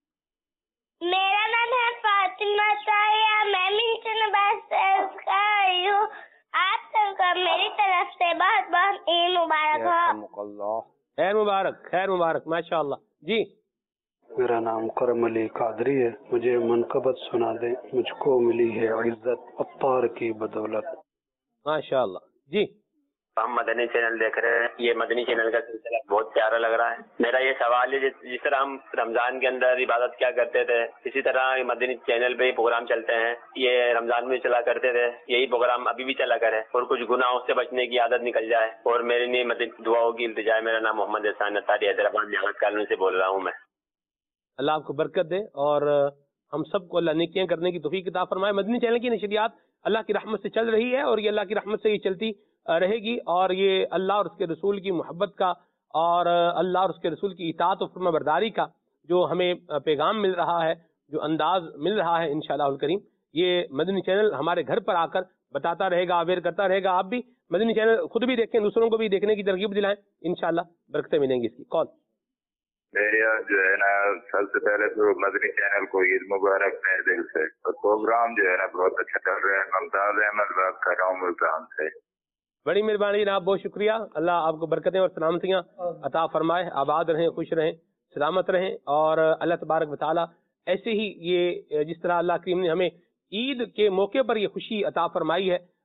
میرا نام ہے فاطمہ طاہرہ، میں منشن باز سے کر رہی ہوں. آپ سب کو میری طرف سے بہت بہت عید مبارک ہو. خیر مبارک خیر مبارک ماشاء اللہ. جی میرا نام کرم علی قادری ہے، مجھے منقبت سنا دیں، مجھ کو ملی ہے عزت عطار کی بدولت. ماشاء اللہ. جی ہم مدنی چینل دیکھ رہے ہیں، یہ مدنی چینل کا سلسلہ بہت پیارا لگ رہا ہے. میرا یہ سوال ہے، جس طرح ہم رمضان کے اندر عبادت کیا کرتے تھے، اسی طرح مدنی چینل پہ ہی پروگرام چلتے ہیں. یہ رمضان میں چلا کرتے تھے، یہی پروگرام ابھی بھی چلا کرے اور کچھ گناہوں سے بچنے کی عادت نکل جائے. اور میری نہیں مدنی دعاؤں کی التجا ہے. میرا نام محمد احسان اتاری حیدرآباد نیامت کالونی سے بول رہا ہوں میں. اللہ آپ کو برکت دے اور ہم سب کو اللہ نیکیاں کرنے کی توفیق عطا فرمائے. مدنی چینل کی نشریات اللہ کی رحمت سے چل رہی ہے اور یہ اللہ کی رحمت سے یہ چلتی رہے گی. اور یہ اللہ اور اس کے رسول کی محبت کا اور اللہ اور اس کے رسول کی اطاعت و فرما برداری کا جو ہمیں پیغام مل رہا ہے، جو انداز مل رہا ہے انشاءاللہ الکریم، یہ مدنی چینل ہمارے گھر پر آ کر بتاتا رہے گا، اویئر کرتا رہے گا. آپ بھی مدنی چینل خود بھی دیکھیں، دوسروں کو بھی دیکھنے کی ترغیب دلائیں، انشاءاللہ برکتیں ملیں گی اس کی. کال میرا جو ہے نا سب سے پہلے تو مدنی چینل کو عید مبارک ہے دل سے. اور پروگرام جو ہے نا بہت اچھا چل رہا ہے. ممتاز احمد بات کر رہا ہوں ملتان سے. بڑی مہربانی جناب، بہت شکریہ. اللہ آپ کو برکتیں اور سلامتیاں عطا فرمائے، آباد رہیں، خوش رہیں، سلامت رہیں. اور اللہ تبارک و تعالیٰ ایسے ہی یہ جس طرح اللہ کریم نے ہمیں عید کے موقع پر یہ خوشی عطا فرمائی ہے،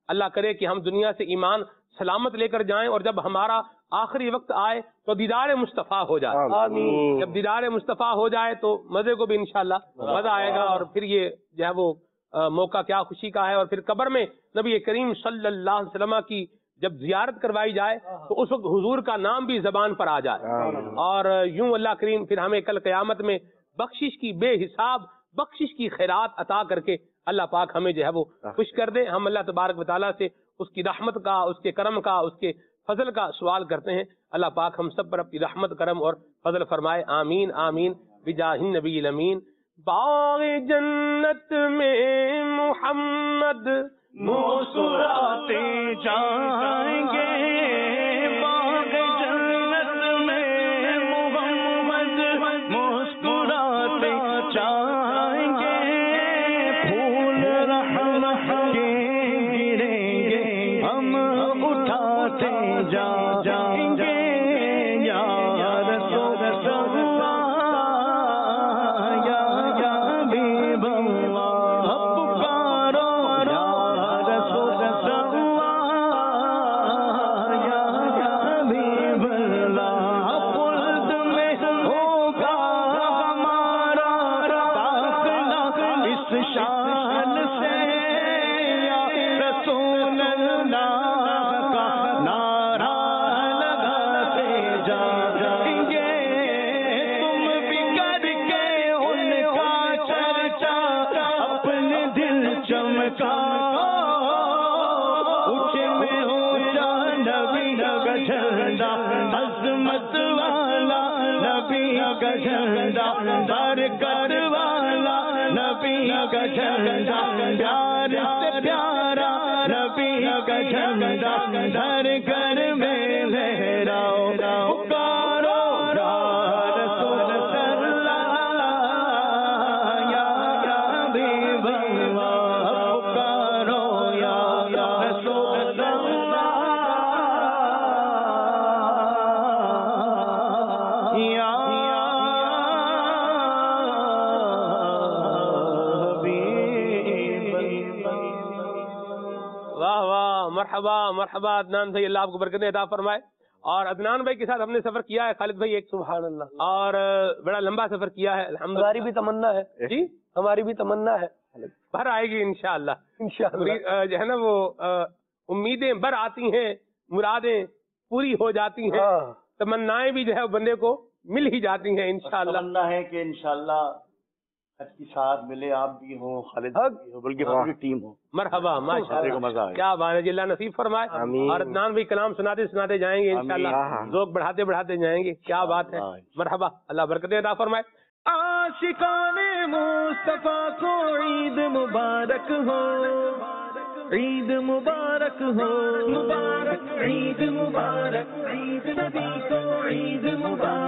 اللہ کرے کہ ہم دنیا سے ایمان سلامت لے کر جائیں اور جب ہمارا آخری وقت آئے تو دیدار مصطفیٰ ہو جائے. آمین. جب دیدار مصطفیٰ ہو جائے تو مزے کو بھی انشاءاللہ مزہ آئے گا, اور پھر یہ جو ہے وہ موقع کیا خوشی کا ہے. اور پھر قبر میں نبی کریم صلی اللہ علیہ وسلم کی جب زیارت کروائی جائے تو اس وقت حضور کا نام بھی زبان پر آ جائے, اور یوں اللہ کریم پھر ہمیں کل قیامت میں بخشش کی بے حساب بخشش کی خیرات عطا کر کے اللہ پاک ہمیں جو ہے وہ خوش کر دے. ہم اللہ تبارک و تعالیٰ سے اس کی رحمت کا, اس کے کرم کا, اس کے فضل کا سوال کرتے ہیں. اللہ پاک ہم سب پر اپنی رحمت کرم اور فضل فرمائے. آمین آمین بجاہ النبی الامین. باغ جنت میں محمد مسکراتے جائیں گے, باغ جنت میں محمد مسکراتے جائیں گے, پھول رحمت کے گریں گے ہم اٹھاتے جائیں گے. یا رسول اللہ یا حبیب اللہ پکارو, یا رسول اللہ یا حبیب اللہ, خلد میں ہوگا ہمارا داخلہ اس شان سے, یا رسول اللہ کا نعرہ لگاتے جائیں گے. تم بھی کر کے ان کا چرچا اپنے دل چمکا, اونچے میں اونچا نبی کا جھنڈا, عظمت والا نبی کا جھنڈا, برکت والا نبی کا جھنڈا, پیار سے پیارا نبی کا جھنڈا, گھر گھر میں لہراؤ پکارو یا رسول اللہ یا حبیب اللہ, پکارو یا رسول اللہ یا حبیب اللہ. واہ واہ, مرحبا مرحبا عدنان بھائی, اللہ آپ کو برکتیں عطا فرمائے. اور عدنان بھائی کے ساتھ ہم نے سفر کیا ہے, خالد بھائی ایک سبحان اللہ, اور بڑا لمبا سفر کیا ہے الحمدللہ. ہماری بھی تمنا ہے جی, ہماری بھی تمنا ہے, بھر آئے گی انشاءاللہ. انشاءاللہ جو ہے نا وہ امیدیں بھر آتی ہیں, مرادیں پوری ہو جاتی ہیں, تمنائیں بھی جو ہے بندے کو مل ہی جاتی ہیں انشاءاللہ. تمنا ہے کہ انشاءاللہ حج کی ساتھ ملے, آپ بھی ہوں, خالد بھی ہو, بلکہ پوری ٹیم ہو. مرحبا ماشاءاللہ, مزہ آئے, کیا بات ہے جی, اللہ نصیب فرمائے. اور عدنان بھائی کلام سناتے سناتے جائیں گے انشاءاللہ, ذوق بڑھاتے بڑھاتے جائیں گے. کیا بات ہے, مرحبا, اللہ برکتیں عطا فرمائے. عاشقان مصطفیٰ کو عید مبارک ہو, عید مبارک ہو, مبارک عید مبارک, عید نبی کو عید مبارک.